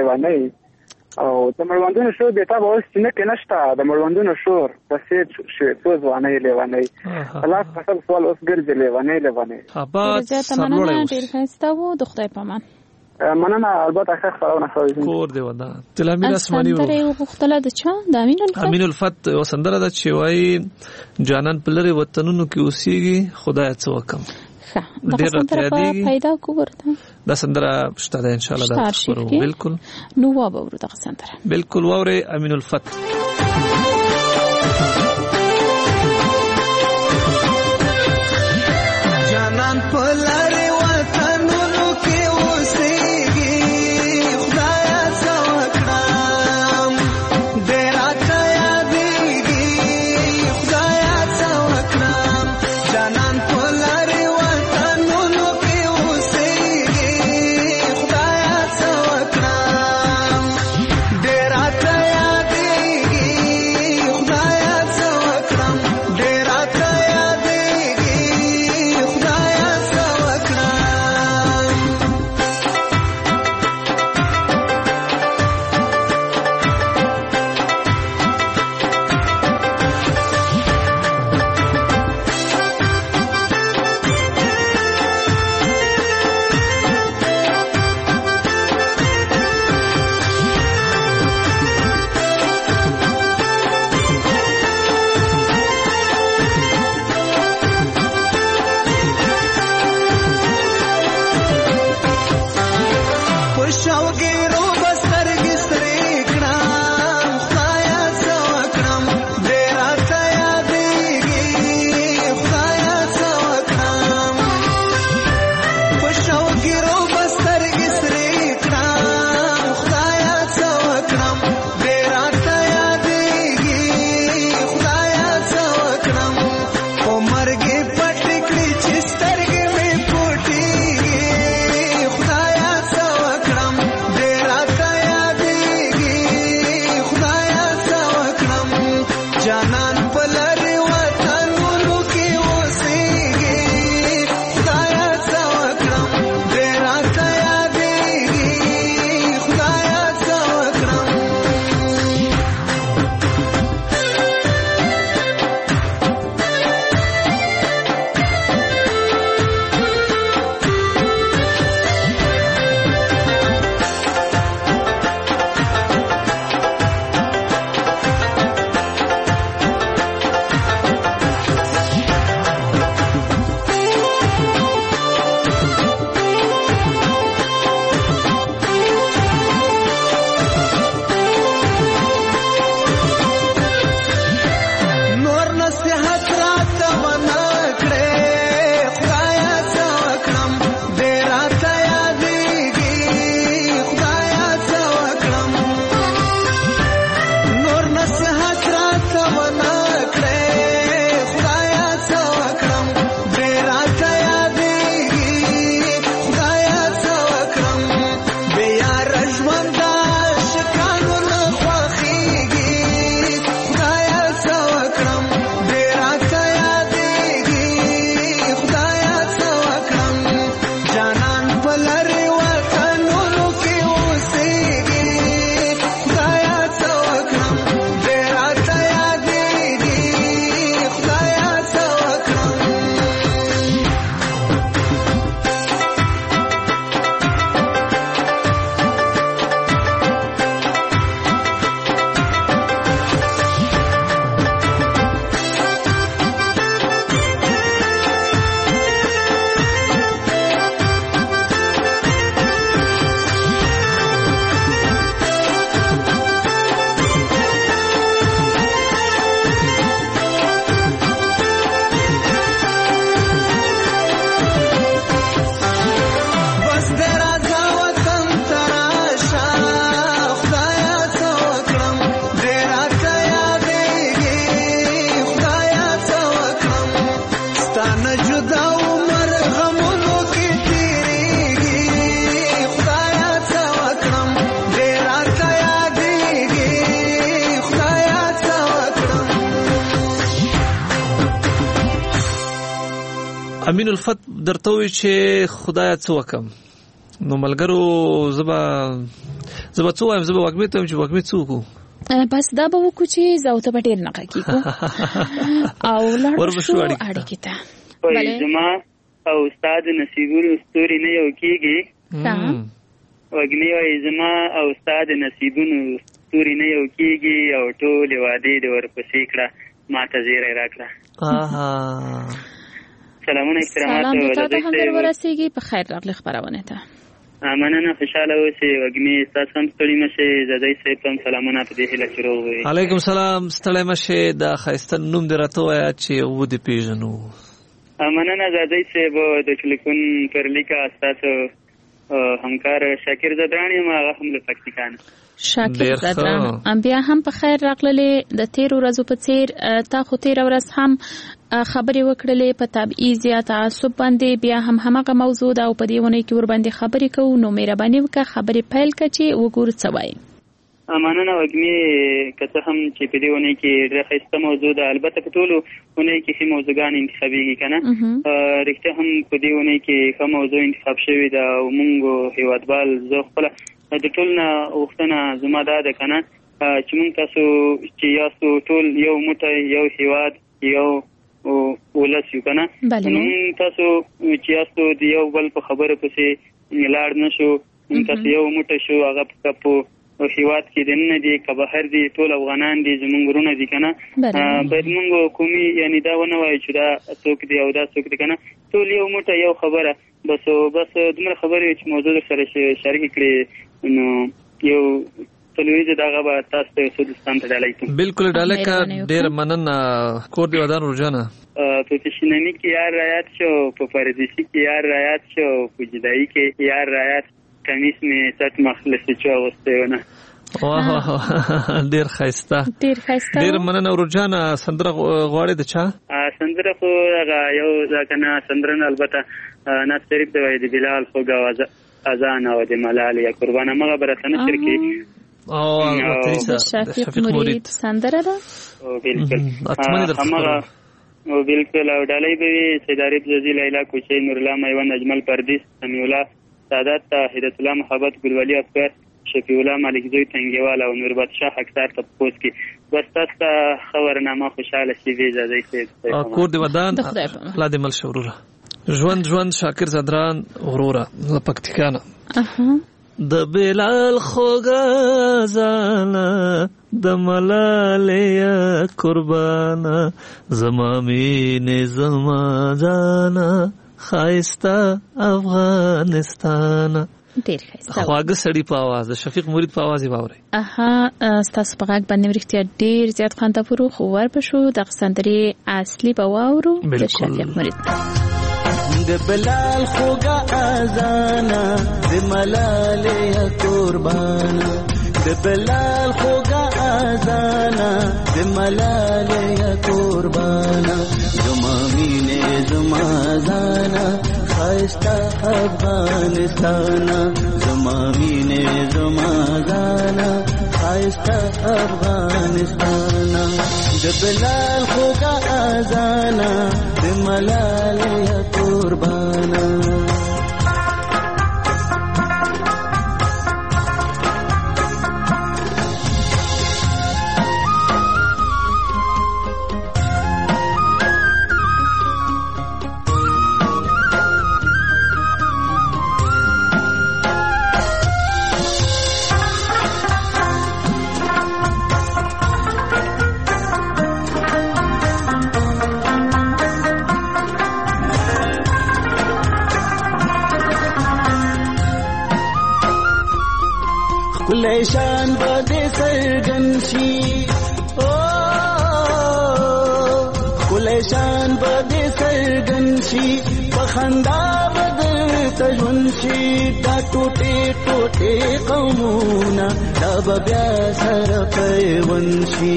لیوانې او د مړوندونو شور بیا به اوس چې نه کې نشته د مړوندونو شور بسیج شي څو ځوانۍ لیوانې خلاص فصل سوال اوس ګرځي لیوانې لیوانې اباد سرلوړی ډېر ښایسته و د خدای په امان مننه البته ښه خبرونه کوي کور دی ودا تلامیر اسماني سندره یو غوښتله د چا د امین الفت امین الفت یو سندره ده چې وایي جانان په لري وطنونو کې اوسېږي خدای څه وکم ښه دا سندره په پیدا کو ورته دا سندره شته ده ان شاء الله دا خبرو بالکل نو و به ورته سندره بالکل ووري امین الفت جانان په لري امین الفت درته وی چې خدای څه وکم نو ملګرو زبا زبا څه وایم زبا وګمې ته چې وګمې څه وکړو بس دا به وکړو چې زاوته به ډېر نه کېږو او لاړ شو اړیکې ته بله زما او استاد نصیبونو ستوري نه یو کېږي وګمې وایي زما او استاد نصیبونو ستوري نه یو کېږي او ټولې وعدې دې ورپسې کړه ما ته زیری راکړه سلامونه احترامات سلام ته ته هم در ورسیږي په خیر راغلی خبرونه ته مننه خوشاله اوسئ وګمې تاسو هم ستړي مشئ زدی صاحب ته هم سلامونه په دې هیله چې روغ وئ علیکم سلام ستړی مشئ د ښایسته نوم دې راته ووایه چې و دې پېژنو مننه زدی صاحب د ټلیفون پر لیکه ستاسو همکار شاکر زدران یم هغه هم له پکتیکا نه شاکر زدران بیا هم په خیر راغللې د تیرو ورځو په څیر تا خو تیره ورځ هم خبرې وکړلې په تبعیض یا تعصب باندې بیا هم همغه موضوع ده او په دې ونې کې ورباندې خبرې کوو نو مهرباني وکړه خبرې پیل کړه چې وګورو څه وایي مننه وګمې که څه هم چې په دې ونې کې ډېره ښایسته موضوع ده البته په ټولو ونې کې ښې موضوعګانې انتخابېږي که نه رښتیا هم په دې ونې کې ښه موضوع انتخاب شوې ده او موږ هېوادوال زه خپله د ټول نه غوښتنه زما دا ده که نه چې موږ تاسو چې یاستو ټول یو موټی یو هېواد یو ولس یو که نه موږ تاسو چې یاستو د یو بل په خبره پسې لاړ نه شو موږ تاسو یو موټی شو هغه په هېواد کې دننه دي که بهر دي ټول افغانان دي زموږ ورونه دي که نه باید موږ قومي یعنې دا ونه وایو چې دا څوک دی او دا څوک دی که نه ټول یو موټی یو خبره بس بس دومره خبرې چې موضوع در سره شریکې کړې نو یو څلوریزه دغه به تاسو ته سودستان ته ډالۍ کوم بالکل ډالۍ کا ډېر مننه کور دی ودان روزانه په پېشنامي کې یار رایات شو په پردیسي کې یار رایات شو په جدایي کې یار رایات کمیس مې چټ مخلصې چو اغوستی ونه ډېر ښایسته ډېر ښایسته ډېر مننه روزانه سندره غواړې د چا سندره خو هغه یو دا که نه سندره نه البته ناز شریف دی وایي د بلال خوږ اذان او د ملال یا قربان همغه به راته نشر کړي د شفیق مرید سندره ده بالکل همغه بالکل او ډالۍ به وي سید عارف زوزي لیلا کوچۍ نورالله میوند اجمل پردیس سمیع الله سعادت هدایت الله محبت ګلولي افکار شفیع الله ملک زوی تنګیوال او نور بادشاه حقدار ته پوس کې بس تاسو ته خبرنامه خوشاله شي وی اجازه یې کور دی ودان الله دې مل شوروره ژوند ژوند شاکر زدران غروره لپکتیکانه د بلال خوږه زانا د ملالیا قربانا زما مینه زما جانا خایسته افغانستان ډېر ښایسته خواږه سړي په اواز د شفیق مرید په اواز یې واورئ اها ستاسو په غږ باندې رښتیا ډېر زیات خوند پورو خو ورپشو دغه سندرې اصلي به واورو د شفیق مرید د بلال خوږه اذانا د ملالیا قربانا د بلال خوږه اذانا د ملالیا قربانا زما مینه زما زانا خایسته افغانستان زما مینه زما زانا خایسته افغانستان د بلال خوږه اذانا د ملالیا قربانا لیشان بده سرگن شي او کلیشان بده سرگن شي بخندا بدر تجون شي دا ټوټه ټوټه قومونه دا بیا سره پیون شي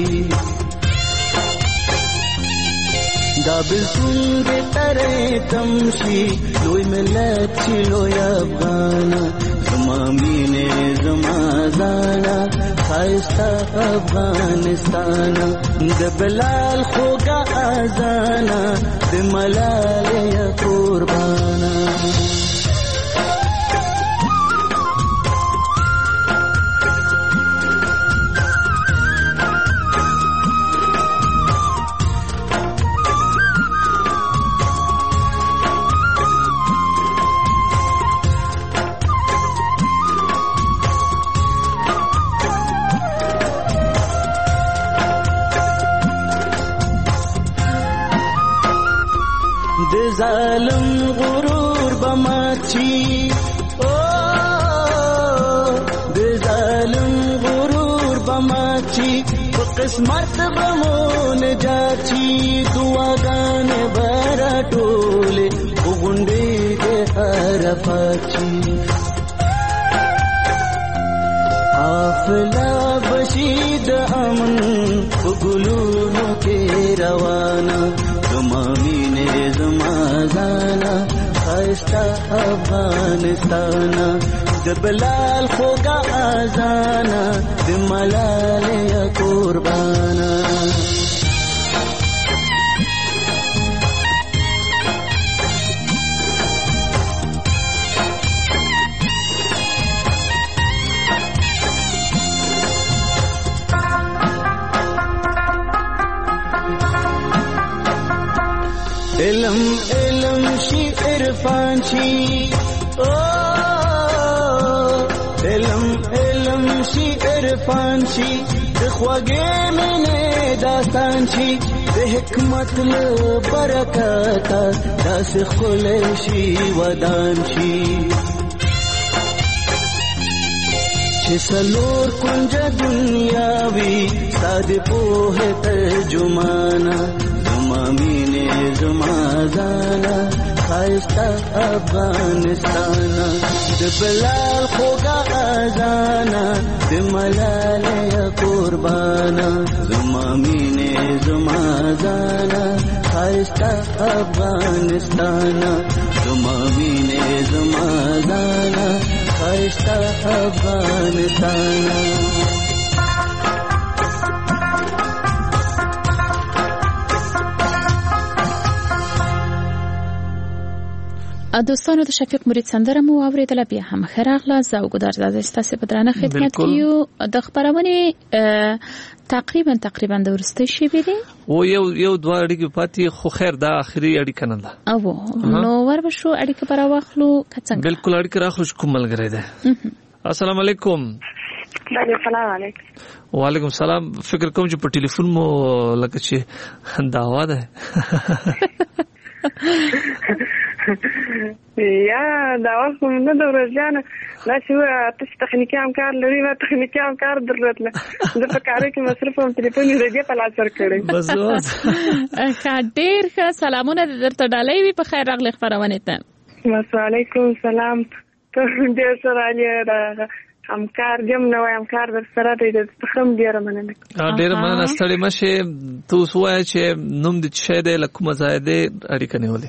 دا بلسون دې ترې تمشي لوی ملت چې لوی افغان زما مینه زما زانا خایسته افغانستان د بلال خوږه اذانه د ملالۍ قربانه ظالم غرور بماچی او د ظالم غرور بماچی په قسمت بمون جاچی دعاګان براټولې وګونډې د عرفاچی افلا بشید امن وګلونو کې روانه زمامینه زمازانا خایسته افغانستانا د بلال خوږه اذانا د ملالۍ قربانا علم علم شي عرفان شي او علم علم شي عرفان شي د خوږې مینې داستان شي د حکمت له برکته داسې ښکلی شي ودان شي چې څلور کونجه دنیا وي ستا د پوهې ترجمانه زما مینې زما ځانه ښایسته افغانستانه د بلال خوږه اذانه د ملالۍ قربانه زما مینې زما ځانه ښایسته افغانستانه زما مینې زما ځانه ښایسته افغانستانه دوستانو د شفیق مرید سندره مو اوریدله بیا هم ښه راغله زه او ګودر زاده ستاسې په درانه خدمت کې یو د خپرونې تقریبا تقریبا د وروستۍ شېبې دي او یو یو دوه اړیکې پاتې خو خیر دا آخري اړیکه نه ده او نو وربشو اړیکه به راواخلو که څنګه بالکل اړیکه راخلو چې کوم ملګری دی السلام علیکم السلام علیکم وعلیکم السلام فکر کوم چې په ټلیفون مو لکه چې دعوا ده یا دا وخت نه د ورځانه لا شو تاسو تخنیکی همکار لري ما تخنیکی همکار درلودله د په کارو کې مصرف هم ټلیفون دې په لاس ور کړی بس بس ډېر ښه سلامونه درته ډالۍ وي په خیر راغلی خپرونې ته وعلیکم السلام ته دې سره علي همکار دیم نو همکار در سره دې د تخم ډیره مننه ډیره مننه ستړي مشه تاسو وایي چې نوم دې شه دې لکه مزایده اړیکه نیولې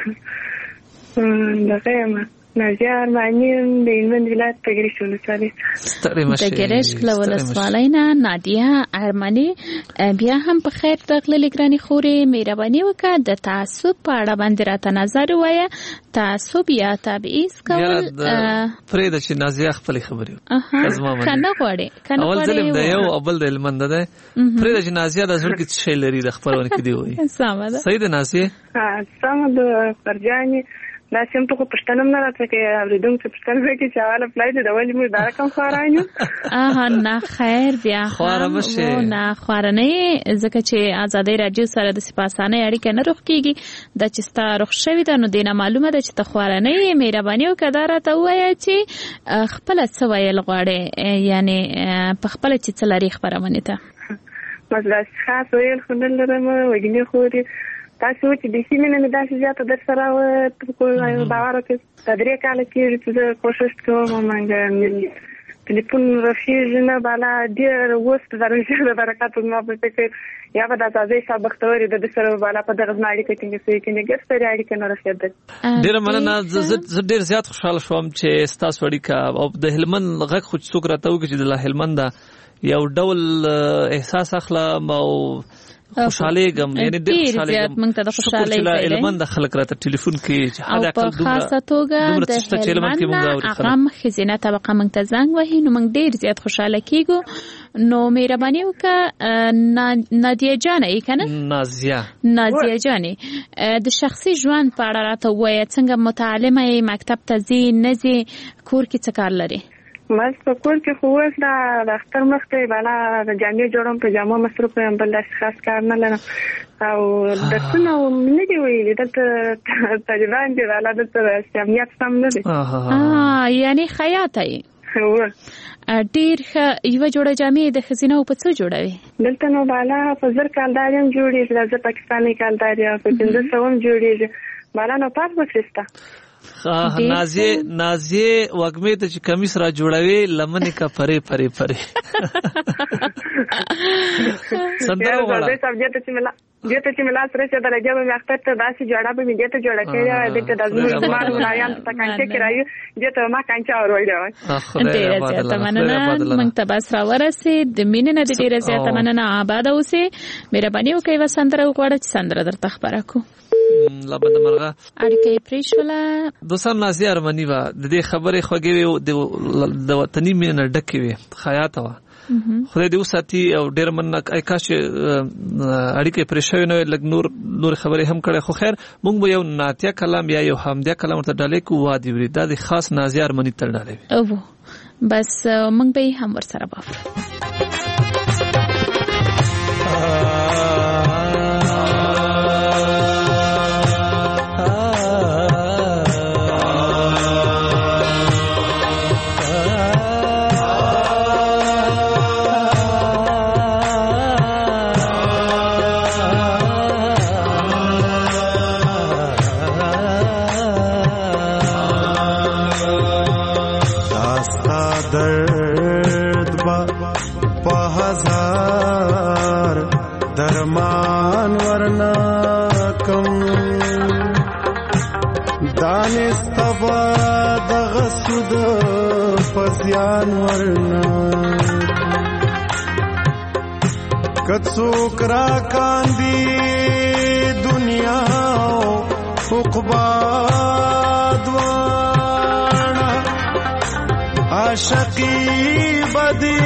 دغه ما نجار معنی د ایمن ولایت تګریش ولسوالۍ ستړي مشه تګریش ولسوالۍ نه نادیه ارمنی بیا هم په خیر راغلې ګرانی خوري مهرباني وکړه د تعصب په اړه باندې راته نظر وایه تعصب یا تبعیض کول پرې د چې نازیه خپل خبرې ازما کنه غواړي کنه اول ځلم د یو اول د علمند ده پرې د چې نازیه د زړه کې څه لري د خبرونه کې دی وایي سم ده صحیح ده نازیه ها سم ده فرجاني دا سم په پښتنه نه راځي کې اوریدونکو پښتنه کې چې حواله پلای دي د ولې موږ دا کوم خورایو اه نه خیر بیا خورمشه نه خورنه ځکه چې آزادۍ رادیو سره د سپاسانه اړیکه نه روخ کیږي د چې ستا روخ شوی د نو دینه معلومه ده چې ته خورنه مهرباني وکړه راته وایي چې خپل څه ویل غواړي یعنی په خپل چې څه لري خبرونه ته مثلا خاص ویل خو نه لرم وګینه خوري تاسو چې د سیمې نه داسې زیاته در سره و په کوم باور کې تدریک کال کې چې کوشش کوم مونږ ټلیفون رخیږي نه بالا ډیر وست درنه د برکات ما په فکر یا به د ازادي سابقتوري د سره بالا په دغه ځناړي کې څنګه چې کې ګرځي اړیکه نه رسیدل. ډیر مننه، زه ډیر زیات خوشاله شوم چې تاسو اړیکه او د هلمند غږ خو څوک راته وکړي چې د هلمند یو ډول احساس اخلم او خوشاله غم، یعنی ډیر خوشاله غم موږ ته د خوشاله ځای هلمند خلک راته ټلیفون کوي چې حدا کله دومره خاصه توګه د هلمند کې موږ هغه خزینه طبقه موږ ته زنګ وهي نو موږ ډیر زیات خوشاله کیږو. نو مهرباني وکړه نادیه جان ای کنه نازیه نازیه جان د شخصي ژوند په اړه راته وایي څنګه متعلمه ای، مکتب ته ځي نه ځي، کور کې څه کار لري؟ مس په کور کې خو اوس د اختر مخکې بالا د جامې جوړم په جامو مصروف یم، بل داسې خاص کار نه لرم او درسونه نه دي ویلي دلته طالبان دي بالا دلته امنیت سم نه دي. یعنی خیاطه یې ډیر ښه. یوه جوړه جامې د ښځینه په څه جوړوي دلته؟ نو بالا په زر کالدار هم جوړېږي، زه پاکستاني کالدار یم، په پنځه سوه هم جوړېږي بالا. نو پاس بکسسته نازیه نازیه وګمې ته چې کمیس را جوړوي لمنې کا پرې پرې پرې سندره وړه سبجیکټ چې ملا دته چې ملا سره چې درجه به وخت ته داسې جوړه به دې ته جوړه کړی دته د زموږ ملایان ته کانچه کړایو دته ما کانچه اورول دی. ډیره زیاته مننه، موږ ته بس را ورسې د مینې نه ډیره زیاته مننه. آباد اوسې، مهرباني وکړئ و سندره وغواړه چې سندره درته خبره کو. لبد مرغه اړیکې پریشوله دوستان. نازیه ارمنی وا د دې خبرې خوږې د وطني مینه ډکې وي، خیاطه وا، خدای دې وساتي او ډېر مننه. کاش اړیکې پریشوي نه لګ نور نور خبرې هم کړې، خو خیر موږ به یو ناتیه کلام یا یو حمدیه کلام ورته ډالې کو وادي وري دا د خاص نازیه ارمنی تر ډالې او بس موږ به هم ورسره بافر. کڅوک را کاندی دنیا عقبا دوانا عاشقی بدی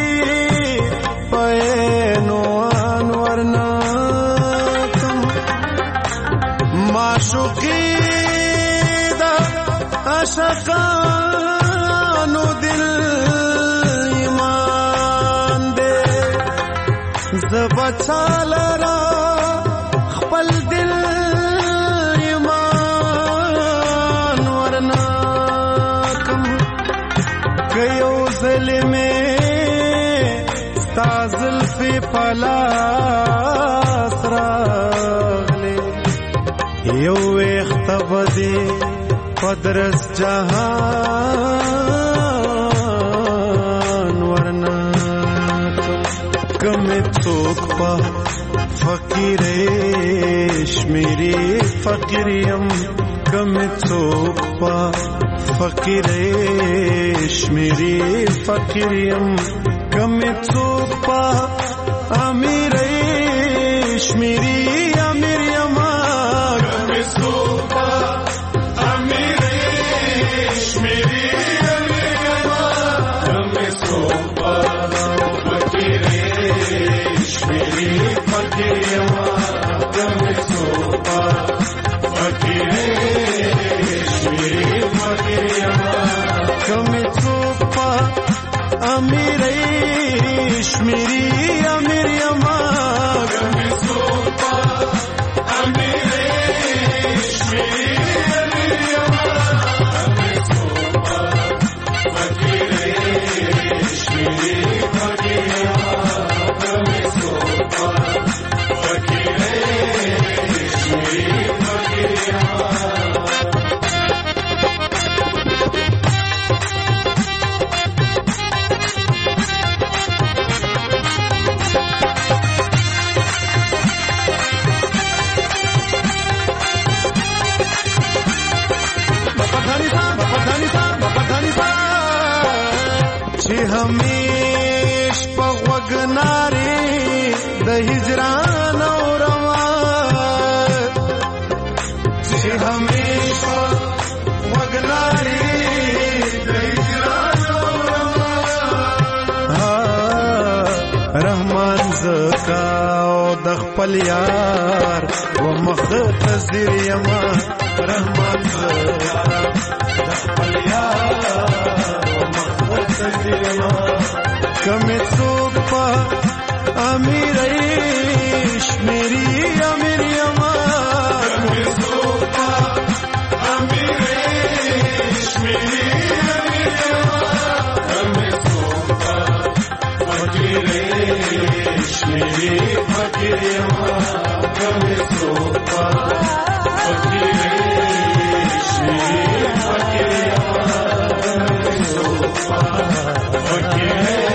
پینو انورنا کم معشوقی دا عاشقانو دل بچالرا خپل دل ایمان ورنا کم کيو ظلمه استازل فی پلاس راغلی یو اختبدی قدرس جهان ورنا کم څوک په فقیرش میری فقیریم کم څوک په فقیرش میری فقیریم کم څوک په امیرش میری امیریم کم څوک په امیرش میری امیریم کم څوک په میری فقیریم کم صوبہ فقیرش میری فقیریم کم صوبہ امیرش میری امیریم کم صوبہ امیرش میری امیریم کم صوبہ فقیرش میری فقیریم شپه وګناري د هجران اورما چې همیشه وګناري د هجران اورما رحمان زکا او د خپل یار و مخ تزیر یما رحمان زکا د خپل یار و مخ تزیر یما کمی څوک په امیر شمیری امیر یما کمی څوک په امیر شمیری امیر یما کمی څوک په فقیر شمیری فقیر یما کمی څوک په فقیر شمیری فقیر یما کمی څوک په فقیر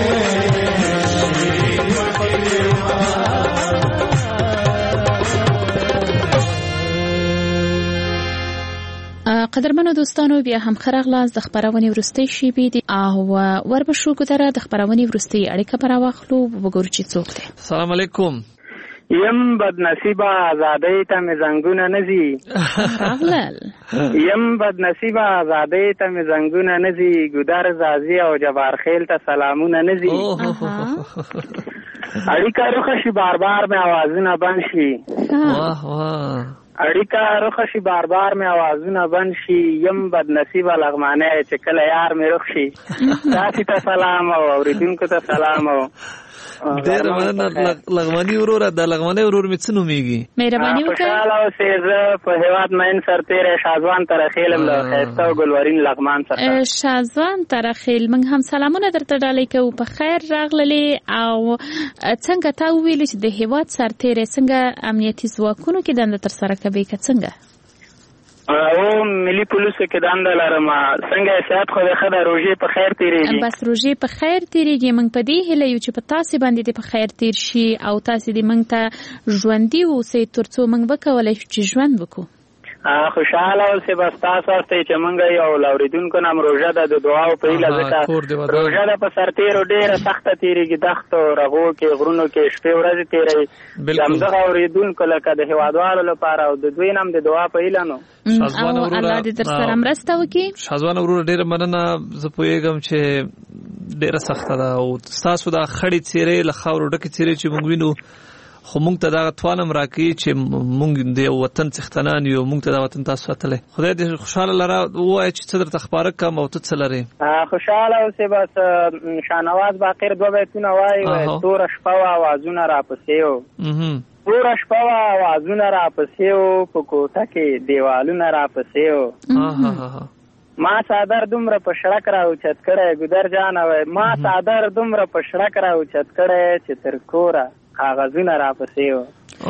قدرمنو دوستانو بیا هم خراغلاس د خبرونې ورستۍ شیبې دي او وربشو ګذره د خبرونې ورستۍ اړیکه پر واخلو وګورو چې څوک دی. السلام علیکم. یم بد نصیبه آزادۍ ته مې زنګونه نزي راغلل یم بد نصیبه آزادۍ ته مې زنګونه نزي ګودر زازي او جبار خیل ته سلامونه نزي اړیکه روخه شي بار بار مې आवाजونه بند شي واه واه اړیکه روخه شي بار بار مې आवाजونه بند شي یم بد نصیبه لغمانه چې کله یار مې روخ شي تاسو ته سلام او اوریدونکو ته سلام او ډېر مننه لغمانی ورور د لغمانی ورور مې څه نومېږي مهرباني وکړئ خوشاله اوسئ زه په هېواد مین سرتېری شازوان ترخیل یم له ښایسته او ګلورین لغمان څخه شازوان ترخیل موږ هم سلامونه درته ډالۍ کوو په خیر راغللې او څنګه تا وویلې چې د هېواد سرتېری څنګه امنیتي ځواکونو کې دنده ترسره کوي که څنګه او ملي پولیسو کې دنده لرم څنګه صحت خو ښه ده روژې په خیر تېرېږي بس روژې په خیر تېرېږي موږ په دې هیله یو چې په تاسې باندې دې په خیر تېر شي او تاسې دې موږ ته ژوندي اوسئ تر څو موږ وکولی شو چې ژوند وکړو خوشحاله اوسئ بس تاسو واستئ چې موږ یو له اورېدونکو نه هم روژه ده د دعاو په هیله ځکه روژه ده په سرتېرو ډېره سخته تېرېږي دښتو رغو کې غرونو کې شپې ورځې تېروي د همدغه اورېدونکو لکه د هېوادوالو لپاره او د دوی نه هم د دعا په هیله نو او الله دې در سره مرسته وکړي. شازوان وروره ډېره مننه زه پوهېږم چې ډېره سخته ده او ستاسو دا خړې څېرې له خاورو ډکې څېرې چې موږ وینو خو موږ ته دغه توان هم راکوي چې موږ د یو وطن څښتنان یو موږ ته دا وطن تاسو ساتلی خدای دې خوشحاله لره ووایه چې څه درته خپاره کړم او ته څه لرې خوشحاله اوسې بس شاهنواز باقر دوه بیتونه وایي توره شپه وه اوازونه راپسې و توره شپه وه اوازونه راپسې و په کوټه کې دیوالونه راپسې و ما صادر دومره په شړک راوچت کړی ګودر جانه وای ما صادر دومره په شړک راوچت کړی چې تر کوره کاغذونه راپسې و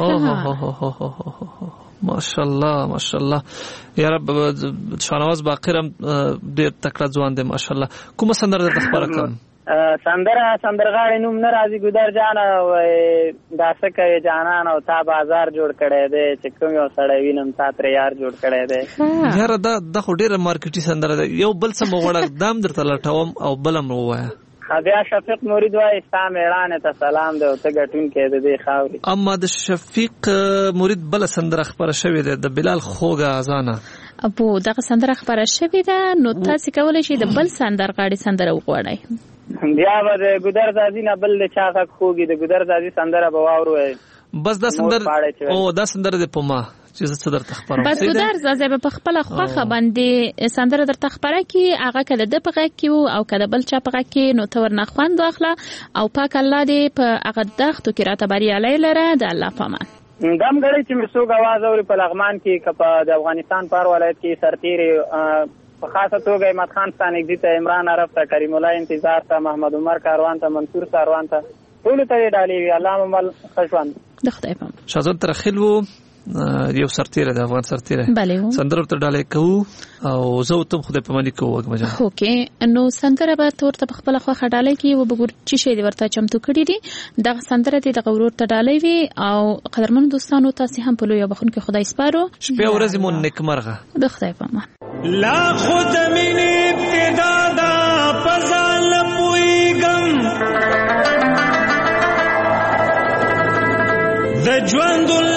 ماشاءالله ماشاءالله یا رب شاهنواز باقر هم ډېر تکړه ځوان دی ماشاءالله کومه سندره درته خپاره کړم سندره سندرغاړی نوم نه راځي ګودر جانه وای دا څه کوې جانان او تا بازار جوړ کړی دی چې کوم یو سړی وینم تا ترې یار جوړ کړی دی یاره دا دا خو ډېره مارکیټي سندره ده یو بل څه مو غواړه دام درته لټوم او بل هم ووایه بیا شفیق مرید وایي ستا مېړانې ته سلام دی او ته ګټونکی د دې خاورې اما د شفیق مرید بله سندره خپره شوې ده د بلال خوږه اذانه ابو دغه سندره خپره شوې ده نو تاسې کولی شئ د بل سندرغاړي سندره وغواړئ بیا به د ګودر زازي نه بل د چا غږ خوږي د ګودر زازي سندره به واورو بس دا سندره او دا سندره د پما چې زه څه درته خپروم بس ګودر زازي به په خپله خوښه باندې سندره درته خپره کړي هغه که د ده په غږ کې وو او که د بل چا په غږ کې نو ته ورنه خوند واخله او پاک الله دې په هغه دښتو کې راته بریالی لره د الله په امان دم غړی چې مې څوک اواز اوري په لغمان کې که په د افغانستان په هر ولایت کې سرتېرې په خاصه توګه احمد خان ستانګزي ته عمران عرب ته کریم الله انتظار ته محمد عمر کاروان ته منصور کاروان ته ټولو ته یې ډالۍ وي الله ممل ښه ژوند د خدای په امان شازوان ترخیل و یو سرتېری د افغان سرتېری سندره ورته ډالۍ کوو او زه ورته خدای پاماني کوو وږمه جان اوکې نو سندره به ته ورته په خپله خوښه ډالۍ کړي وبګور چې شی دې ورته چمتو کړي دي دغه سندره دې دغه ورور ته ډالۍ وي او قدرمنو دوستانو تاسې هم په لویه بخښونکي خدای سپارو شپې ورځې مو نیکمرغه د خدای په امان لا خود مینې ابتدا دا په ځان پوهېږم ژوند